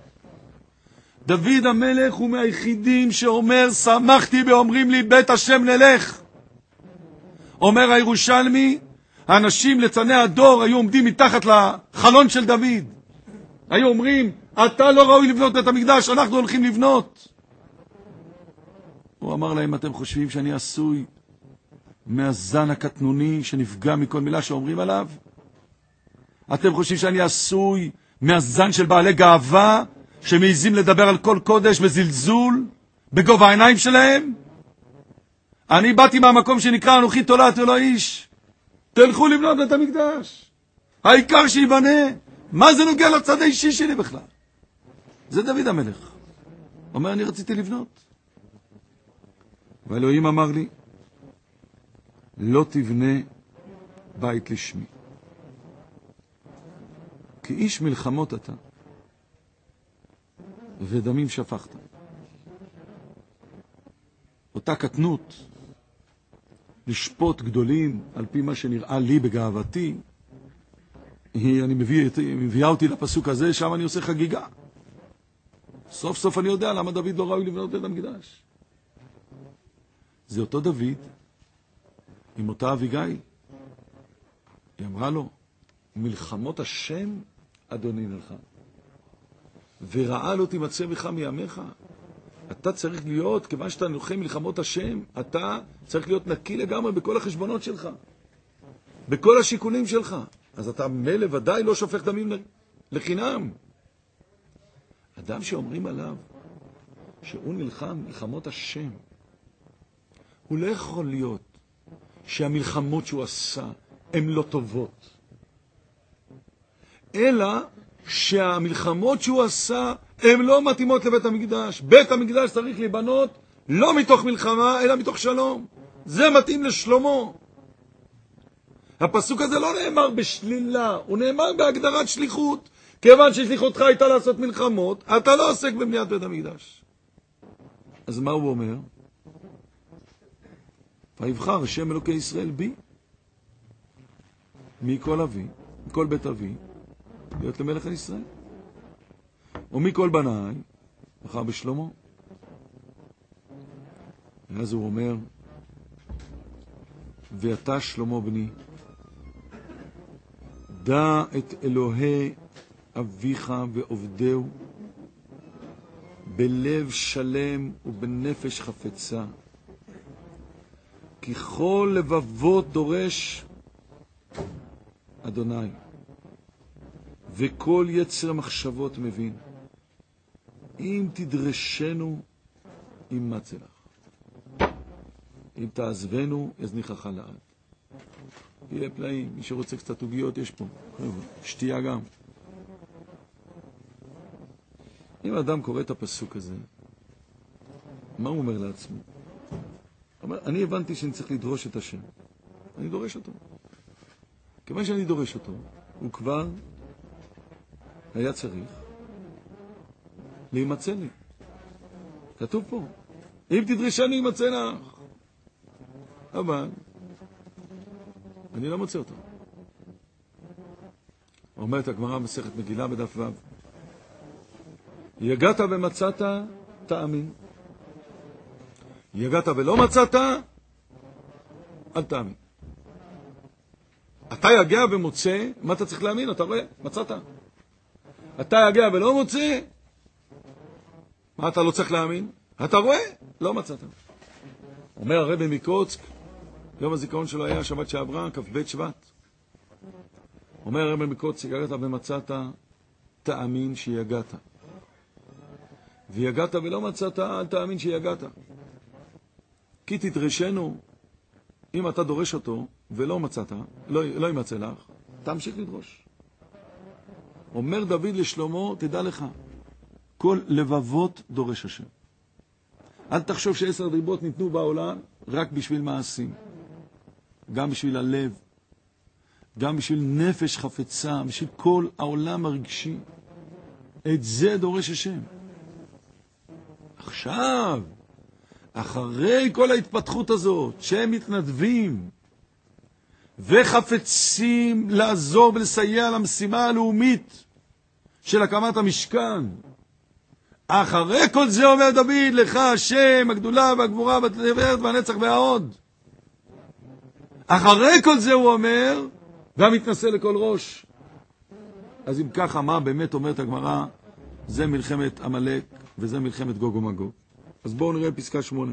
דוד המלך הוא מהיחידים שאומר שמחתי באומרים לי בית השם נלך. אומר הירושלמי, האנשים לצני הדור היו עומדים מתחת לחלון של דוד, היו אומרים אתה לא ראוי לבנות את המקדש, אנחנו הולכים לבנות. הוא אמר להם, אתם חושבים שאני עשוי מהזן הקטנוני שנפגע מכל מילה שאומרים עליו? אתם חושבים שאני עשוי מהזן של בעלי גאווה שמעיזים לדבר על כל קודש בזלזול בגובה העיניים שלהם? אני באתי מהמקום שנקרא אנוכי תולעת ולא איש. תלכו לבנות את המקדש, העיקר שיבנה. מה זה נוגע לצד האישי שלי בכלל? זה דוד המלך אומר, אני רציתי לבנות, ואלוהים אמר לי לא תבנה בית לשמי, כי איש מלחמות אתה ודמים שפכת. אותה קטנות לשפוט גדולים על פי מה שנראה לי בגאוותי, אני מביאה אותי לפסוק הזה, שם אני עושה חגיגה. סוף סוף אני יודע למה דוד לא ראוי לבנות את המקדש. זה אותו דוד עם אותה אביגיל. היא אמרה לו, מלחמות השם אדוני נלחם, ורעה לא תימצא בך מימיך. אתה צריך להיות, כיוון שאתה נלחם מלחמות השם, אתה צריך להיות נקי לגמרי בכל החשבונות שלך, בכל השיקולים שלך. אז אתה מלא ודאי לא שופך דמים לחינם. אדם שאומרים עליו שהוא נלחם מלחמות השם, הוא לא יכול להיות שהמלחמות שהוא עשה הן לא טובות, אלא שהמלחמות שהוא עשה הן לא מתאימות לבית המקדש. בית המקדש צריך להיבנות לא מתוך מלחמה אלא מתוך שלום. זה מתאים לשלמה. הפסוק הזה לא נאמר בשלילה, הוא נאמר בהגדרת שליחות. כיוון ששליחותך הייתה לעשות מלחמות, אתה לא עוסק בבניית בית המקדש. אז מה הוא אומר? ויבחר השם אלוקי ישראל בי מכל אבי, מכל בית אבי, להיות למלך על ישראל. ומכל בניי בחר בשלמה. ואז הוא אומר, ואתה שלמה בני, דע את אלוהי אביך ועובדהו בלב שלם ובנפש חפצה, כי כל לבבות דורש אדוני, וכל יצר מחשבות מבין. אם תדרשנו ימצא לך, אם תעזבנו יזניחך לעד. יהיה פלאים, מי שרוצה קצת עוגיות יש פה, שתייה גם. אם האדם קורא את הפסוק הזה, מה הוא אומר לעצמו? אומר, אני הבנתי שאני צריך לדרוש את השם, אני דורש אותו. כיוון שאני דורש אותו, הוא כבר היה צריך להימצא לי. כתוב פה, אם תדרשני ימצא לך. אבל אני לא מוצא אותו. אומרת הגמרא מסכת מגילה בדף ו', יגעת ומצאת תאמין, יגעת ולא מצאת אל תאמין. אתה יגע ומוצא, מה אתה צריך להאמין? אתה רואה? מצאת. אתה יגע ולא מוצא, מה אתה לא צריך להאמין? אתה רואה? לא מצאת. אומר הרבי מקוצק, יום הזיכרון שלו היה שבת שעברה, כ"ב שבט. אומר הרבי מקוצק, יגעת ומצאת תאמין שיגעת. ויגעת ולא מצאת, אל תאמין שיגעת. כי תדרשנו, אם אתה דורש אותו ולא מצאת, לא ימצא לך, תמשיך לדרוש. אומר דוד לשלמה, תדע לך, כל לבבות דורש השם. אל תחשוב ש10 ריבות ניתנו בעולם רק בשביל מעשים. גם בשביל הלב, גם בשביל נפש חפצה, בשביל כל העולם הרגשי. את זה דורש השם. עכשיו, אחרי כל ההתפתחות הזאת, שהם מתנדבים וחפצים לעזור ולסייע למשימה הלאומית של הקמת המשכן, אחרי כל זה אומר דוד, לך השם, הגדולה והגבורה והתפארת והנצח וההוד. אחרי כל זה הוא אומר, והמתנשא לכל ראש. אז אם ככה, מה באמת אומרת הגמרא? זה מלחמת עמלק וזה מלחמת גוג ומגוג. אז בואו נראה פסקה 8.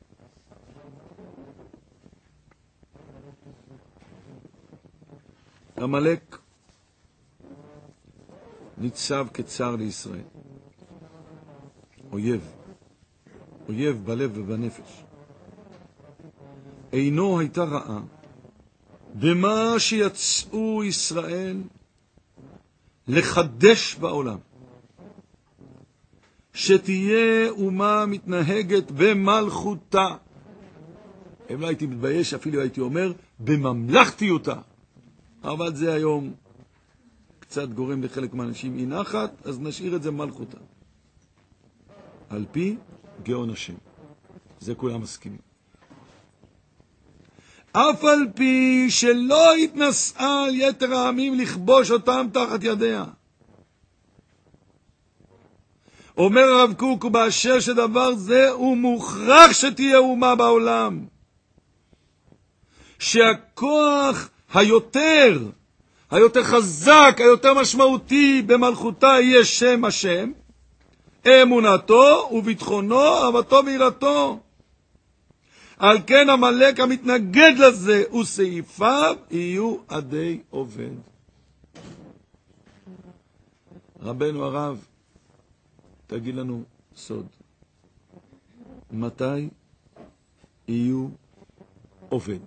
עמלק ניצב כצר לישראל. אויב. אויב בלב ובנפש. עינו הייתה רעה במה שיצאו ישראל לחדש בעולם. שתהיה אומה מתנהגת במלכותה. אם לא הייתי מתבייש, אפילו הייתי אומר, בממלכתיותה. אבל זה היום קצת גורם לחלק מהאנשים אי נחת, אז נשאיר את זה מלכותה. על פי גאון השם. זה כולם מסכימים. אף על פי שלא התנסעה על יתר העמים לכבוש אותם תחת ידיה. אומר הרב קוק, ובאשר שדבר זה הוא מוכרח שתהיה אומה בעולם. שהכוח היותר חזק, היותר משמעותי במלכותה יהיה שם השם, אמונתו וביטחונו, אהבתו ויראתו. על כן עמלק המתנגד לזה וסעיפיו יהיו עדי עובד. רבנו הרב, תגיד לנו סוד. מתי יהיו עובד?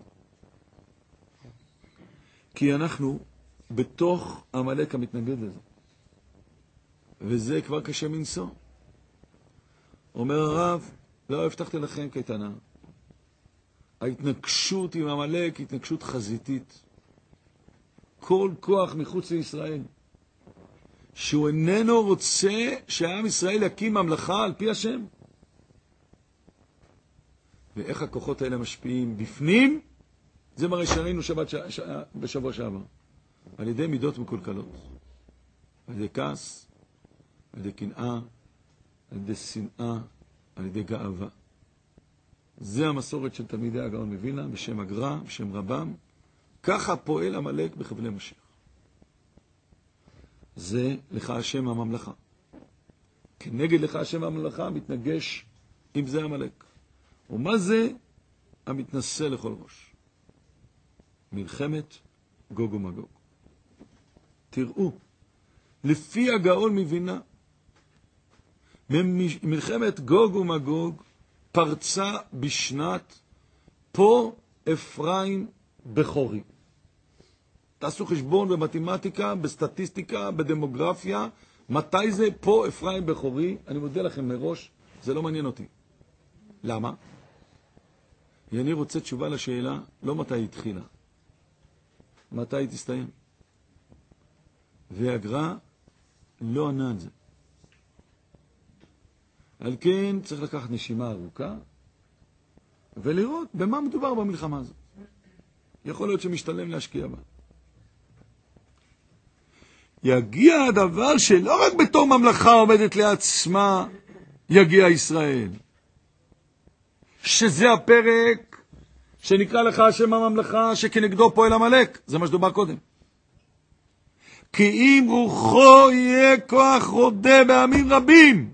כי אנחנו בתוך עמלק המתנגד לזה. וזה כבר קשה מנסוע. אומר הרב, לא הבטחתי לכם קייטנה. ההתנגשות עם עמלק היא התנגשות חזיתית. כל כוח מחוץ לישראל. שהוא איננו רוצה שהעם ישראל יקים ממלכה על פי השם. ואיך הכוחות האלה משפיעים בפנים, זה מראה שראינו בשבוע שעבר. על ידי מידות מקולקלות. על ידי כעס, על ידי קנאה, על ידי שנאה, על ידי גאווה. זה המסורת של תלמידי הגאון מווילנה, בשם הגר"א, בשם רבם. ככה פועל עמלק בחבלי משיח. זה לך השם הממלכה. כנגד לך השם הממלכה מתנגש עם זה עמלק. ומה זה המתנשא לכל ראש? מלחמת גוג ומגוג. תראו, לפי הגאון מווילנה, מלחמת גוג ומגוג פרצה בשנת פה אפרים בכורי. תעשו חשבון במתמטיקה, בסטטיסטיקה, בדמוגרפיה, מתי זה פה אפרים בכורי? אני מודה לכם מראש, זה לא מעניין אותי. למה? אני רוצה תשובה לשאלה, לא מתי היא התחילה, מתי היא תסתיים. והגר"א לא ענה על זה. על כן צריך לקחת נשימה ארוכה ולראות במה מדובר במלחמה הזאת. יכול להיות שמשתלם להשקיע בה. יגיע הדבר שלא רק בתור ממלכה עומדת לעצמה יגיע ישראל. שזה הפרק שנקרא לך השם הממלכה שכנגדו פועל עמלק. זה מה שדובר קודם. כי אם רוחו יהיה כוח רודה בעמים רבים,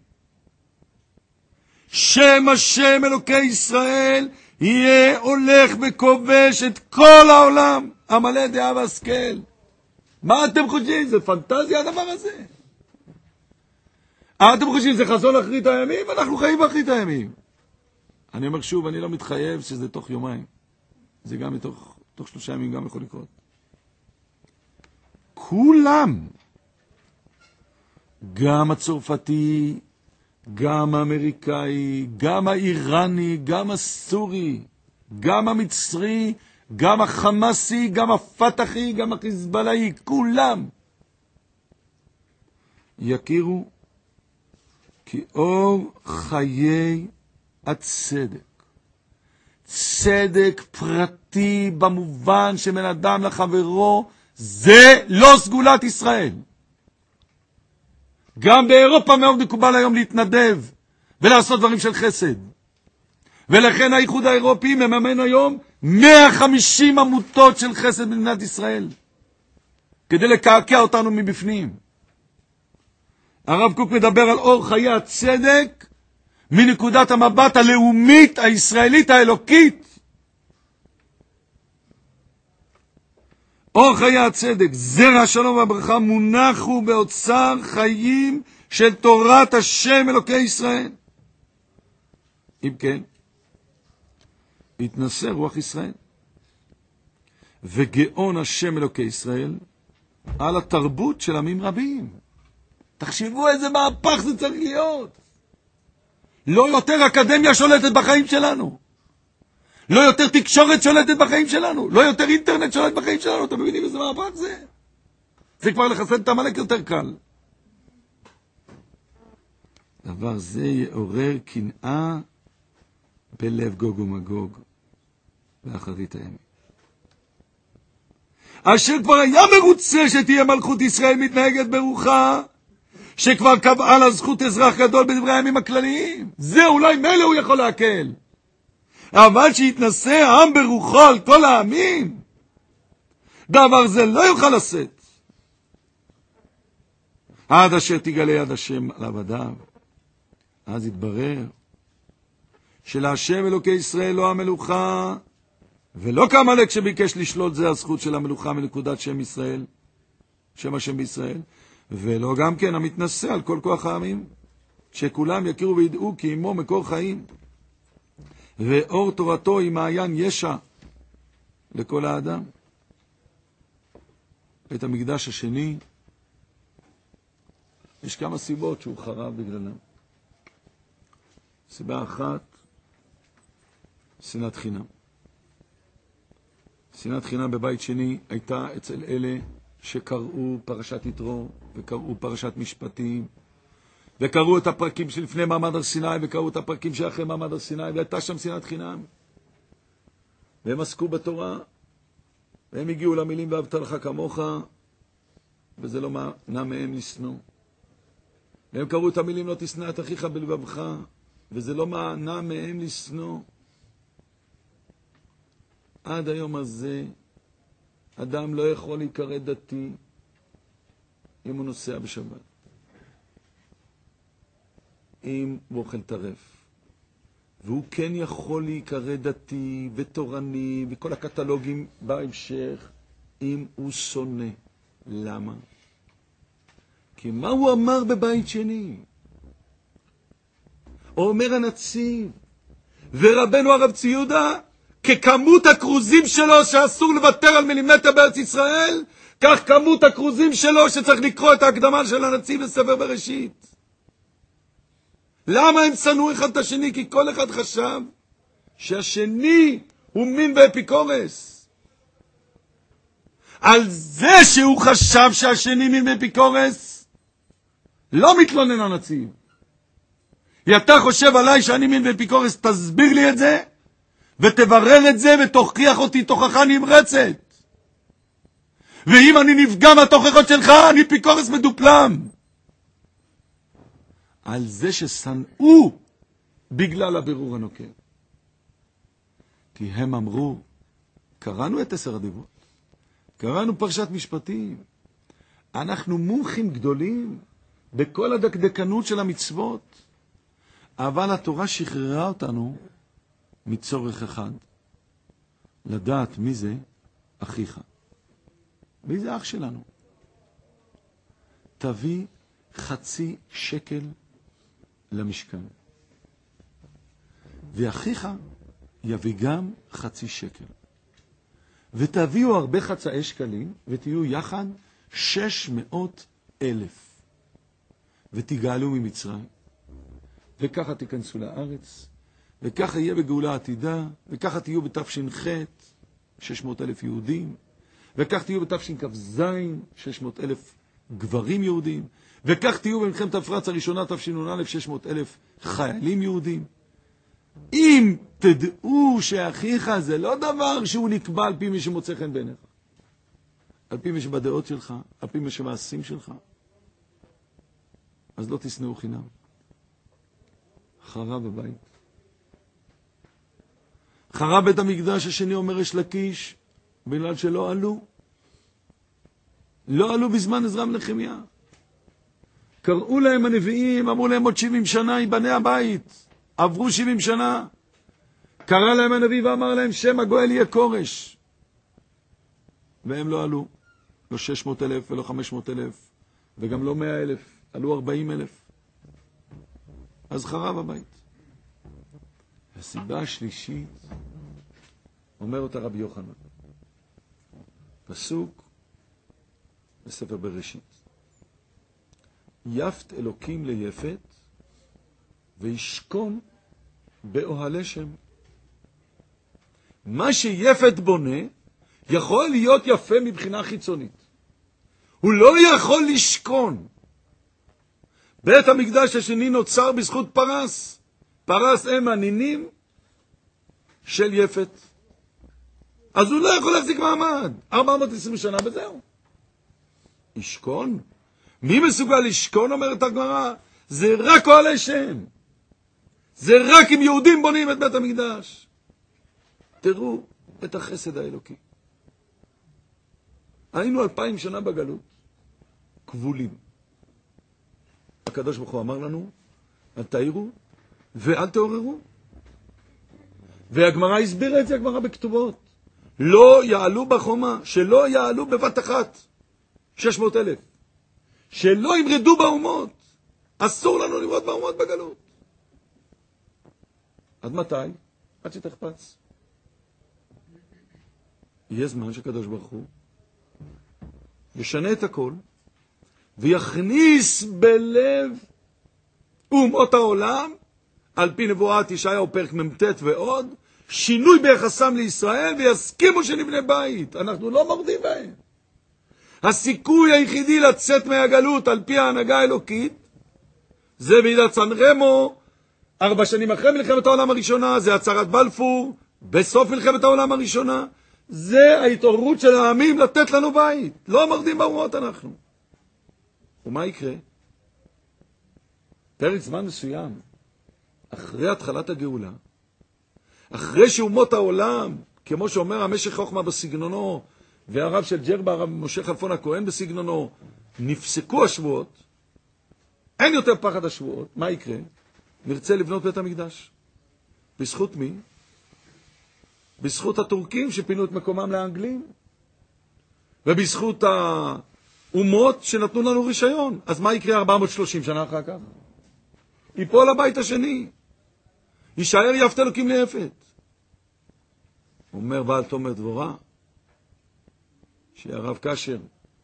שם השם אלוקי ישראל יהיה הולך וכובש את כל העולם. עמלק דעה והשכל. מה אתם חושבים? זה פנטזיה הדבר הזה. אתם חושבים שזה חזון אחרית הימים? אנחנו חיים באחרית הימים. אני אומר שוב, אני לא מתחייב שזה תוך יומיים. זה גם תוך 3 ימים גם יכול לקרות. כולם, גם הצרפתי, גם האמריקאי, גם האיראני, גם הסורי, גם המצרי, גם החמאסי, גם הפתחי, גם החיזבאללאי, כולם יכירו כי אור חיי הצדק, צדק פרטי במובן שבין אדם לחברו, זה לא סגולת ישראל. גם באירופה מאוד מקובל היום להתנדב ולעשות דברים של חסד. ולכן האיחוד האירופי מממן היום 150 עמותות של חסד במדינת ישראל, כדי לקעקע אותנו מבפנים. הרב קוק מדבר על אור חיי הצדק מנקודת המבט הלאומית, הישראלית, האלוקית. אור חיי הצדק, זרע השלום והברכה, מונח הוא באוצר חיים של תורת השם אלוקי ישראל. אם כן, התנשא רוח ישראל וגאון השם אלוקי ישראל על התרבות של עמים רבים. תחשבו איזה מהפך זה צריך להיות. לא יותר אקדמיה שולטת בחיים שלנו, לא יותר תקשורת שולטת בחיים שלנו, לא יותר אינטרנט שולט בחיים שלנו. אתם מבינים איזה מהפך זה? זה כבר לחסן את המלאק יותר קל. דבר זה יעורר קנאה בלב גוג ומגוג באחרית הימים. אשר כבר היה מרוצה שתהיה מלכות ישראל מתנהגת ברוחה, שכבר קבעה לה זכות אזרח גדול בדברי הימים הכלליים. זה אולי מלא הוא יכול להקל. אבל שיתנשא העם ברוחו על כל העמים, דבר זה לא יוכל לשאת. עד אשר תגלה יד השם על עבדיו. אז יתברר שלהשם אלוקי ישראל לא המלוכה, ולא כעמלק שביקש לשלוט, זה הזכות של המלוכה מנקודת שם ישראל, שם השם בישראל, ולא גם כן המתנשא על כל כוח העמים, שכולם יכירו וידעו כי עמו מקור חיים, ואור תורתו היא מעיין ישע לכל האדם. בית המקדש השני, יש כמה סיבות שהוא חרב בגללם. סיבה אחת, שנאת חינם. שנאת חינם בבית שני הייתה אצל אלה שקראו פרשת יתרו, וקראו פרשת משפטים, וקראו את הפרקים שלפני מעמד הר סיני, וקראו את הפרקים שאחרי מעמד הר סיני, והייתה שם שנאת חינם. והם עסקו בתורה, והם הגיעו למילים ואהבת לך כמוך, וזה לא מנע מהם לשנוא. והם קראו את המילים לא תשנא את אחיך בלבבך, וזה לא מנע מהם לשנוא. עד היום הזה אדם לא יכול להיקרא דתי אם הוא נוסע בשבת, אם הוא אוכל טרף, והוא כן יכול להיקרא דתי ותורני וכל הקטלוגים בהמשך אם הוא שונא. למה? כי מה הוא אמר בבית שני? אומר הנציב ורבנו הרב ציודה, ככמות הקרוזים שלו שאסור לוותר על מילימטר בארץ ישראל, כך כמות הקרוזים שלו שצריך לקרוא את ההקדמה של הנציב לספר בראשית. למה הם שנאו אחד את השני? כי כל אחד חשב שהשני הוא מין ואפיקורס. על זה שהוא חשב שהשני מין ואפיקורס לא מתלונן הנציב. אתה חושב עליי שאני מין ואפיקורס, תסביר לי את זה ותברר את זה ותוכיח אותי תוכחה נמרצת. ואם אני נפגע מהתוכחות שלך, אני אפיקורס מדופלם. על זה ששנאו בגלל הבירור הנוקב. כי הם אמרו, קראנו את 10 הדיברות, קראנו פרשת משפטים, אנחנו מומחים גדולים בכל הדקדקנות של המצוות, אבל התורה שחררה אותנו מצורך אחד, לדעת מי זה אחיך, מי זה אח שלנו. תביא 0.5 שקל למשכן. ואחיך יביא גם 0.5 שקל. ותביאו הרבה חצאי שקלים, ותהיו יחד 600,000. ותגאלו ממצרים. וככה תיכנסו לארץ, וככה יהיה בגאולה עתידה, וככה תהיו בתש"ח, 600,000 יהודים, וכך תהיו בתשכ"ז, 600,000 גברים יהודים, וכך תהיו במלחמת המפרץ הראשונה, תשנ"א, 600,000 חיילים יהודים. אם תדעו שאחיך זה לא דבר שהוא נקבע על פי מי שמוצא חן בעיניך, על פי מי שבדעות שלך, על פי מי שמעשים שלך, אז לא תשנאו חינם. חרב הבית. חרב בית המקדש השני, אומר יש לקיש, בגלל שלא עלו. לא עלו בזמן עזרא ונחמיה. קראו להם הנביאים, אמרו להם עוד 70 שנה ייבנה הבית. עברו 70 שנה. קרא להם הנביא ואמר להם שם הגואל יהיה קורש. והם לא עלו. לא 600,000 ולא 500,000 וגם לא 100,000. עלו 40,000. אז חרב הבית. הסיבה השלישית, אומר אותה רבי יוחנן, פסוק בספר בראשית. יפת אלוקים ליפת וישכון באוהלי שם. מה שיפת בונה יכול להיות יפה מבחינה חיצונית. הוא לא יכול לשכון. בית המקדש השני נוצר בזכות פרס. פרס הם הנינים של יפת. אז הוא לא יכול להחזיק מעמד. 420 שנה וזהו. ישכון? מי מסוגל לשכון, אומרת הגמרא? זה רק אוהלי שם. זה רק אם יהודים בונים את בית המקדש. תראו את החסד האלוקי. היינו 2000 שנה בגלות. כבולים. הקדוש ברוך הוא אמר לנו, אל תעירו ואל תעוררו. והגמרא הסבירה את זה, הגמרא בכתובות. לא יעלו בחומה, שלא יעלו בבת אחת 600,000. שלא ימרדו באומות. אסור לנו למרוד באומות בגלות. עד מתי? עד שתחפץ. יהיה זמן שקדוש ברוך הוא ישנה את הכל, ויכניס בלב אומות העולם, על פי נבואת ישעיהו פרק מ"ט ועוד, שינוי ביחסם לישראל, ויסכימו שנבנה בית. אנחנו לא מורדים בהם. הסיכוי היחידי לצאת מהגלות על פי ההנהגה האלוקית, זה ועידת סן רמו, 4 שנים אחרי מלחמת העולם הראשונה, זה הצהרת בלפור, בסוף מלחמת העולם הראשונה, זה ההתעוררות של העמים לתת לנו בית. לא מורדים באומות אנחנו. ומה יקרה? פרק זמן מסוים, אחרי התחלת הגאולה, אחרי שאומות העולם, כמו שאומר המשך חוכמה בסגנונו, והרב של ג'רבה, הרב משה חלפון הכהן בסגנונו, נפסקו השבועות, אין יותר פחד השבועות, מה יקרה? נרצה לבנות בית המקדש. בזכות מי? בזכות הטורקים שפינו את מקומם לאנגלים, ובזכות האומות שנתנו לנו רישיון. אז מה יקרה 430 שנה אחר כך? ייפול הבית השני. יישאר יפת אלוקים ליפת. אומר בעל תומר דבורה, שהרב קשר,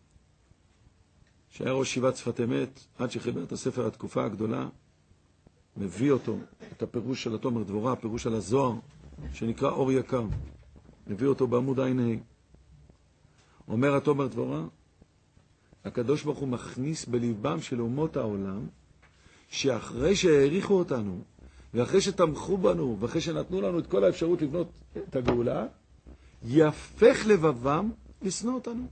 שהיה ראש ישיבת שפת אמת, עד שחיבר את הספר התקופה הגדולה, מביא אותו, את הפירוש של התומר דבורה, הפירוש של הזוהר, שנקרא אור יקר. מביא אותו בעמוד ע"ה. אומר התומר דבורה, הקדוש ברוך הוא מכניס בליבם של אומות העולם, שאחרי שהעריכו אותנו, ואחרי שתמכו בנו, ואחרי שנתנו לנו את כל האפשרות לבנות את הגאולה, יהפך לבבם לשנוא אותנו.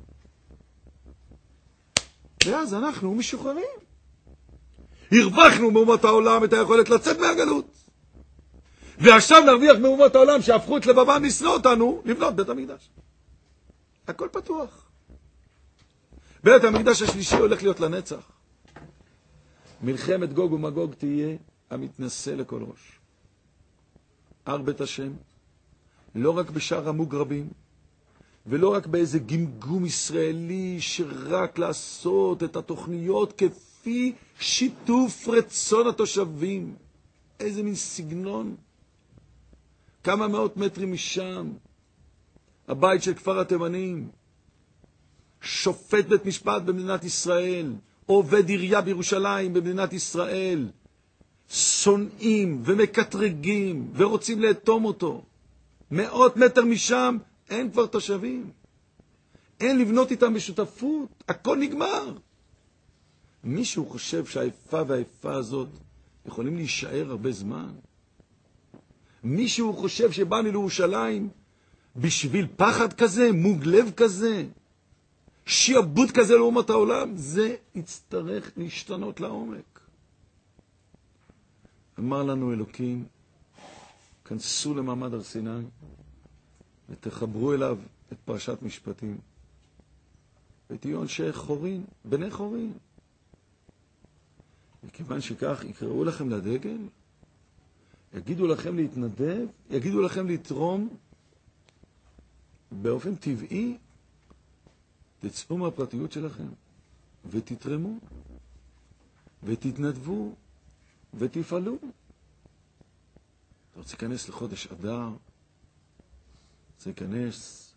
ואז אנחנו משוחררים. הרווחנו מאומות העולם את היכולת לצאת מהגלות. ועכשיו נרוויח מאומות העולם שהפכו את לבבם לשנוא אותנו, לבנות בית המקדש. הכל פתוח. בית המקדש השלישי הולך להיות לנצח. מלחמת גוג ומגוג תהיה המתנשא לכל ראש. הר בית השם, לא רק בשער המוגרבים, ולא רק באיזה גמגום ישראלי שרק לעשות את התוכניות לפי שיתוף רצון התושבים. איזה מין סגנון. כמה מאות מטרים משם, הבית של כפר התימנים, שופט בית משפט במדינת ישראל, עובד עירייה בירושלים במדינת ישראל, שונאים ומקטרגים ורוצים לאטום אותו. מאות מטר משם אין כבר תושבים. אין לבנות איתם בשותפות. הכל נגמר. מישהו חושב שהאיפה והאיפה הזאת יכולים להישאר הרבה זמן? מישהו חושב שבאנו לירושלים בשביל פחד כזה, מוגלב כזה, שיעבוד כזה לאומות העולם? זה יצטרך להשתנות לעומק. אמר לנו אלוקים, כנסו למעמד הר סיני ותחברו אליו את פרשת משפטים ותהיו אנשי חורין, בני חורין. וכיוון שכך יקראו לכם לדגל, יגידו לכם להתנדב, יגידו לכם לתרום, באופן טבעי תצאו מהפרטיות שלכם ותתרמו ותתנדבו ותפעלו. אתה רוצה להיכנס לחודש אדר, רוצה להיכנס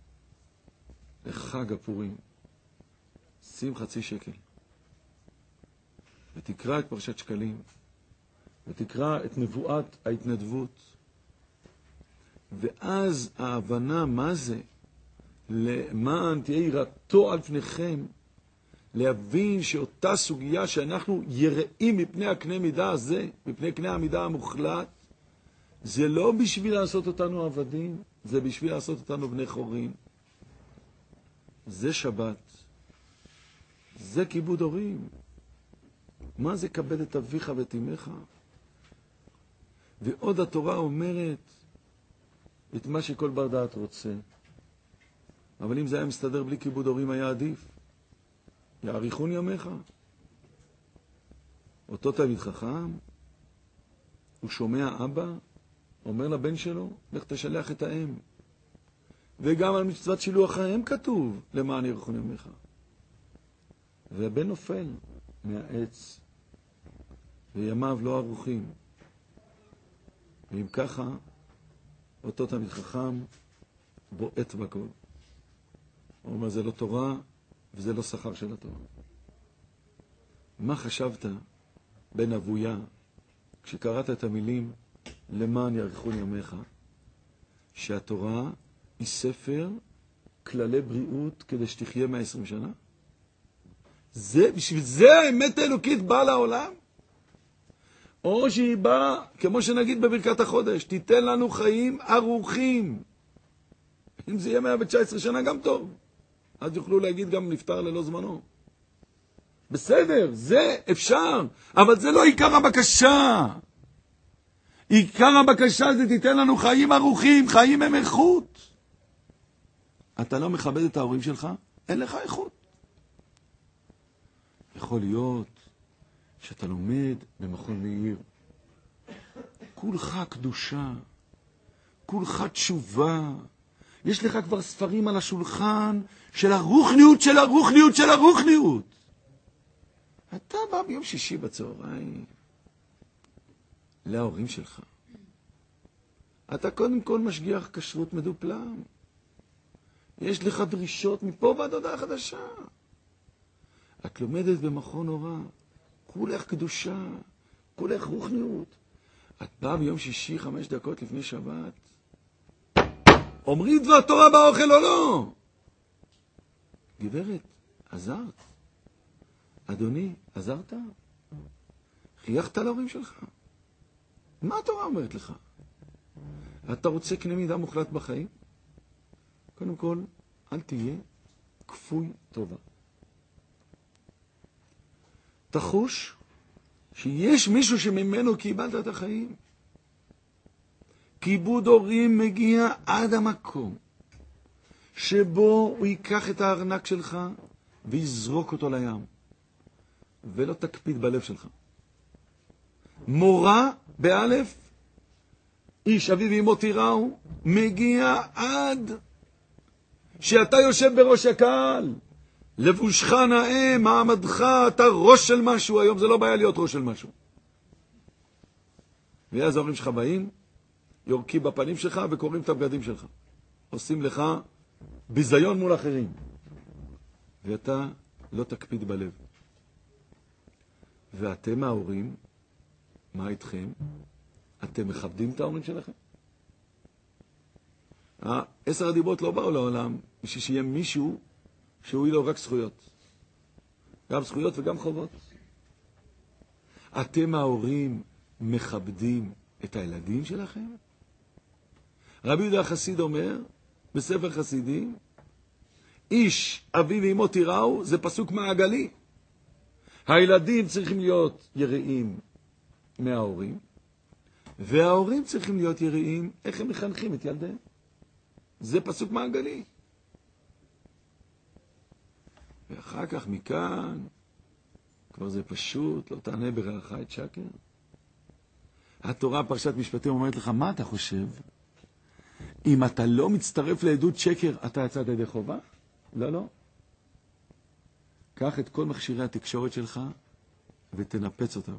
לחג הפורים, שים 0.5 שקל ותקרא את פרשת שקלים ותקרא את נבואת ההתנדבות, ואז ההבנה מה זה למען תהיה יראתו על פניכם, להבין שאותה סוגיה שאנחנו יראים מפני הקנה מידה הזה, מפני קנה המידה המוחלט, זה לא בשביל לעשות אותנו עבדים, זה בשביל לעשות אותנו בני חורין. זה שבת, זה כיבוד הורים. מה זה כבד את אביך ואת אמך? ועוד התורה אומרת את מה שכל בר דעת רוצה. אבל אם זה היה מסתדר בלי כיבוד הורים היה עדיף. יאריכון ימיך. אותו תלמיד חכם, הוא שומע אבא, אומר לבן שלו, לך תשלח את האם. וגם על מצוות שילוח האם כתוב, למען יאריכון ימיך. והבן נופל מהעץ, וימיו לא ארוכים. ואם ככה, אותו תלמיד חכם בועט בכל. הוא אומר, זה לא תורה, וזה לא שכר של התורה. מה חשבת בן אבויה, כשקראת את המילים, למען יאריכון ימיך, שהתורה היא ספר כללי בריאות כדי שתחיה 120 שנה? בשביל זה האמת האלוקית באה לעולם? או שהיא באה, כמו שנגיד בברכת החודש, תיתן לנו חיים ארוכים. אם זה יהיה 119 שנה גם טוב. אז יוכלו להגיד גם נפטר ללא זמנו. בסדר, זה אפשר, אבל זה לא עיקר הבקשה. עיקר הבקשה זה תיתן לנו חיים ארוכים, חיים עם איכות. אתה לא מכבד את ההורים שלך, אין לך איכות. יכול להיות שאתה לומד במכון מאיר. כולך קדושה, כולך תשובה. יש לך כבר ספרים על השולחן של הרוחניות, של הרוחניות, של הרוחניות. אתה בא ביום שישי בצהריים להורים שלך. אתה קודם כל משגיח כשרות מדופלם. יש לך דרישות מפה ועד הודעה חדשה. את לומדת במכון הוראה. כולך קדושה, כולך רוחניות. את באה ביום שישי 5 דקות לפני שבת. אומרים דבר תורה באוכל או לא? גברת, עזרת. אדוני, עזרת? חייכת להורים שלך. מה התורה אומרת לך? אתה רוצה קנה מידה מוחלט בחיים? קודם כל, אל תהיה כפוי טובה. תחוש שיש מישהו שממנו קיבלת את החיים. כיבוד הורים מגיע עד המקום שבו הוא ייקח את הארנק שלך ויזרוק אותו לים, ולא תקפיד בלב שלך. מורה באלף, איש אביו ואמו תיראו, מגיע עד שאתה יושב בראש הקהל לבושך נאה, מעמדך, אתה ראש של משהו. היום זה לא בעיה להיות ראש של משהו. ואז ההורים שלך באים, יורקים בפנים שלך וקוראים את הבגדים שלך. עושים לך ביזיון מול אחרים. ואתה לא תקפיד בלב. ואתם ההורים, מה איתכם? אתם מכבדים את ההורים שלכם? 10 הדיברות לא באו לעולם בשביל שיהיה מישהו שהוא יהיה לו רק זכויות. גם זכויות וגם חובות. אתם ההורים מכבדים את הילדים שלכם? רבי יהודה החסיד אומר בספר חסידים, איש אביו ואמו תיראו, זה פסוק מעגלי. הילדים צריכים להיות יראים מההורים, וההורים צריכים להיות יראים איך הם מחנכים את ילדיהם. זה פסוק מעגלי. ואחר כך מכאן, כבר זה פשוט, לא תענה ברעך את שקר. התורה פרשת משפטים אומרת לך, מה אתה חושב? אם אתה לא מצטרף לעדות שקר, אתה יצאת ידי חובה? לא, לא. קח את כל מכשירי התקשורת שלך ותנפץ אותם.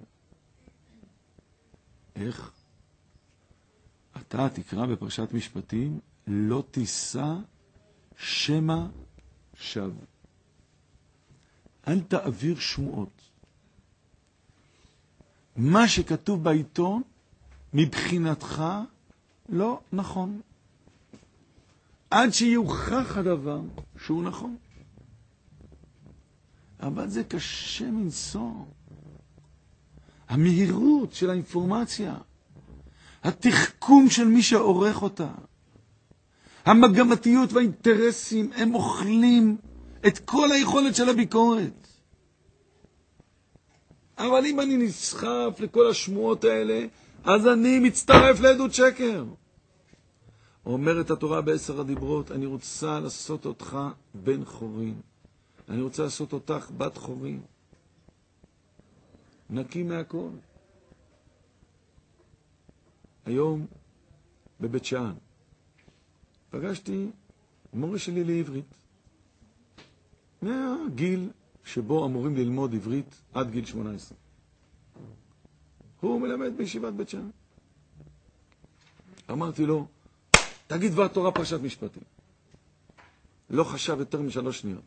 איך? אתה תקרא בפרשת משפטים, לא תישא שמא שב. אל תעביר שמועות. מה שכתוב בעיתון, מבחינתך, לא נכון. עד שיוכח הדבר שהוא נכון. אבל זה קשה מנסוע. המהירות של האינפורמציה, התחכום של מי שעורך אותה, המגמתיות והאינטרסים, הם אוכלים את כל היכולת של הביקורת. אבל אם אני נסחף לכל השמועות האלה, אז אני מצטרף לעדות שקר. אומרת התורה ב10 הדיברות, אני רוצה לעשות אותך בן חורין. אני רוצה לעשות אותך בת חורין. נקי מהכל. היום בבית שאן פגשתי מורה שלי לעברית. מהגיל שבו אמורים ללמוד עברית עד גיל 18. הוא מלמד בישיבת בית שאן. אמרתי לו, תגיד דבר תורה פרשת משפטים. לא חשב יותר מ3 שניות.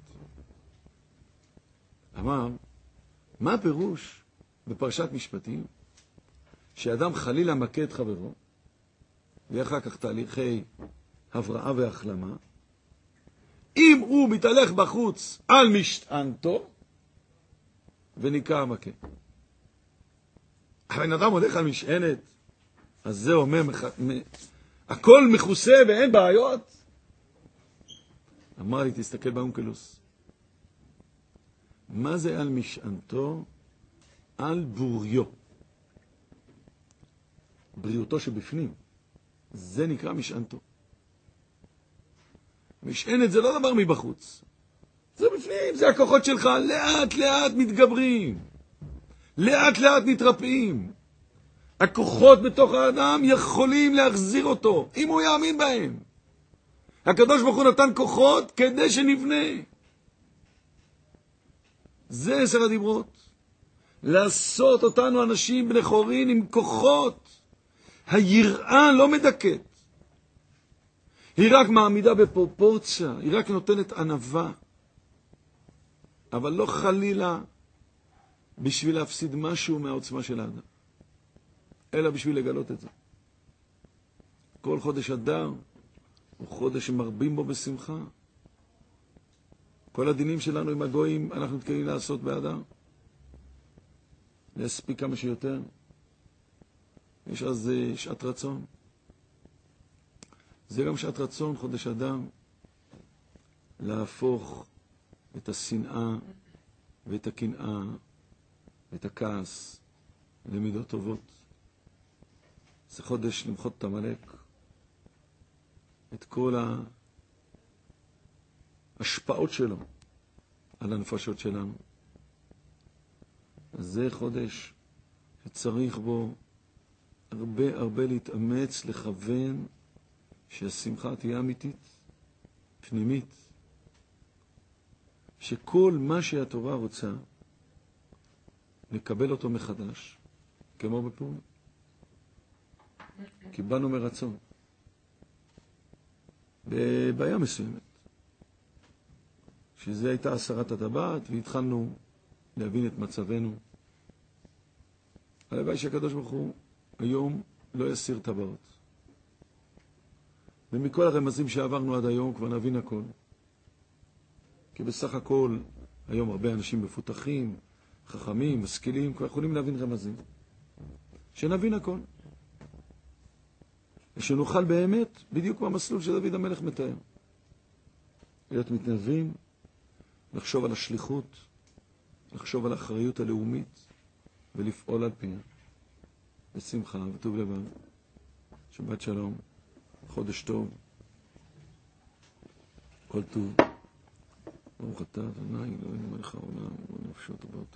אמר, מה הפירוש בפרשת משפטים שאדם חלילה מכה את חברו, ואחר כך תהליכי הבראה והחלמה, אם הוא מתהלך בחוץ על משענתו, וניקה המכה. הבן אדם הולך על משענת, אז זה אומר, הכל מכוסה ואין בעיות. אמר לי, תסתכל באונקלוס. מה זה על משענתו? על בוריו. בריאותו שבפנים. זה נקרא משענתו. משענת זה לא דבר מבחוץ. זה בפנים, זה הכוחות שלך. לאט לאט מתגברים. לאט לאט נתרפאים. הכוחות בתוך האדם יכולים להחזיר אותו, אם הוא יאמין בהם. הקדוש ברוך הוא נתן כוחות כדי שנבנה. זה 10 הדיברות. לעשות אותנו אנשים בני חורין עם כוחות. היראה לא מדכאת. היא רק מעמידה בפרופורציה, היא רק נותנת ענווה. אבל לא חלילה בשביל להפסיד משהו מהעוצמה של האדם, אלא בשביל לגלות את זה. כל חודש אדר הוא חודש שמרבים בו בשמחה. כל הדינים שלנו עם הגויים אנחנו מתכוונים לעשות באדר. להספיק כמה שיותר. יש אז שעת רצון. זה גם שעת רצון, חודש אדר, להפוך את השנאה ואת הקנאה ואת הכעס למידות טובות. זה חודש למחות את המלאק, את כל ההשפעות שלו על הנפשות שלנו. אז זה חודש שצריך בו הרבה להתאמץ, לכוון, שהשמחה תהיה אמיתית, פנימית. שכל מה שהתורה רוצה, נקבל אותו מחדש, כמו בפורים. קיבלנו מרצון. בבעיה מסוימת. שזה הייתה הסרת הטבעת, והתחלנו להבין את מצבנו. הלוואי שהקדוש ברוך הוא היום לא יסיר טבעות. ומכל הרמזים שעברנו עד היום כבר נבין הכל. כי בסך הכל היום הרבה אנשים מפותחים, חכמים, משכילים, כבר יכולים להבין רמזים. שנבין הכל. ושנוכל באמת, בדיוק במסלול שדוד המלך מתאר. להיות מתנדבים, לחשוב על השליחות, לחשוב על האחריות הלאומית, ולפעול על פיה. בשמחה וטוב לבב. שבת שלום, חודש טוב, כל טוב. ברוך אתה, אדוני, אלוהינו מלך העולם, ונפשו טובות.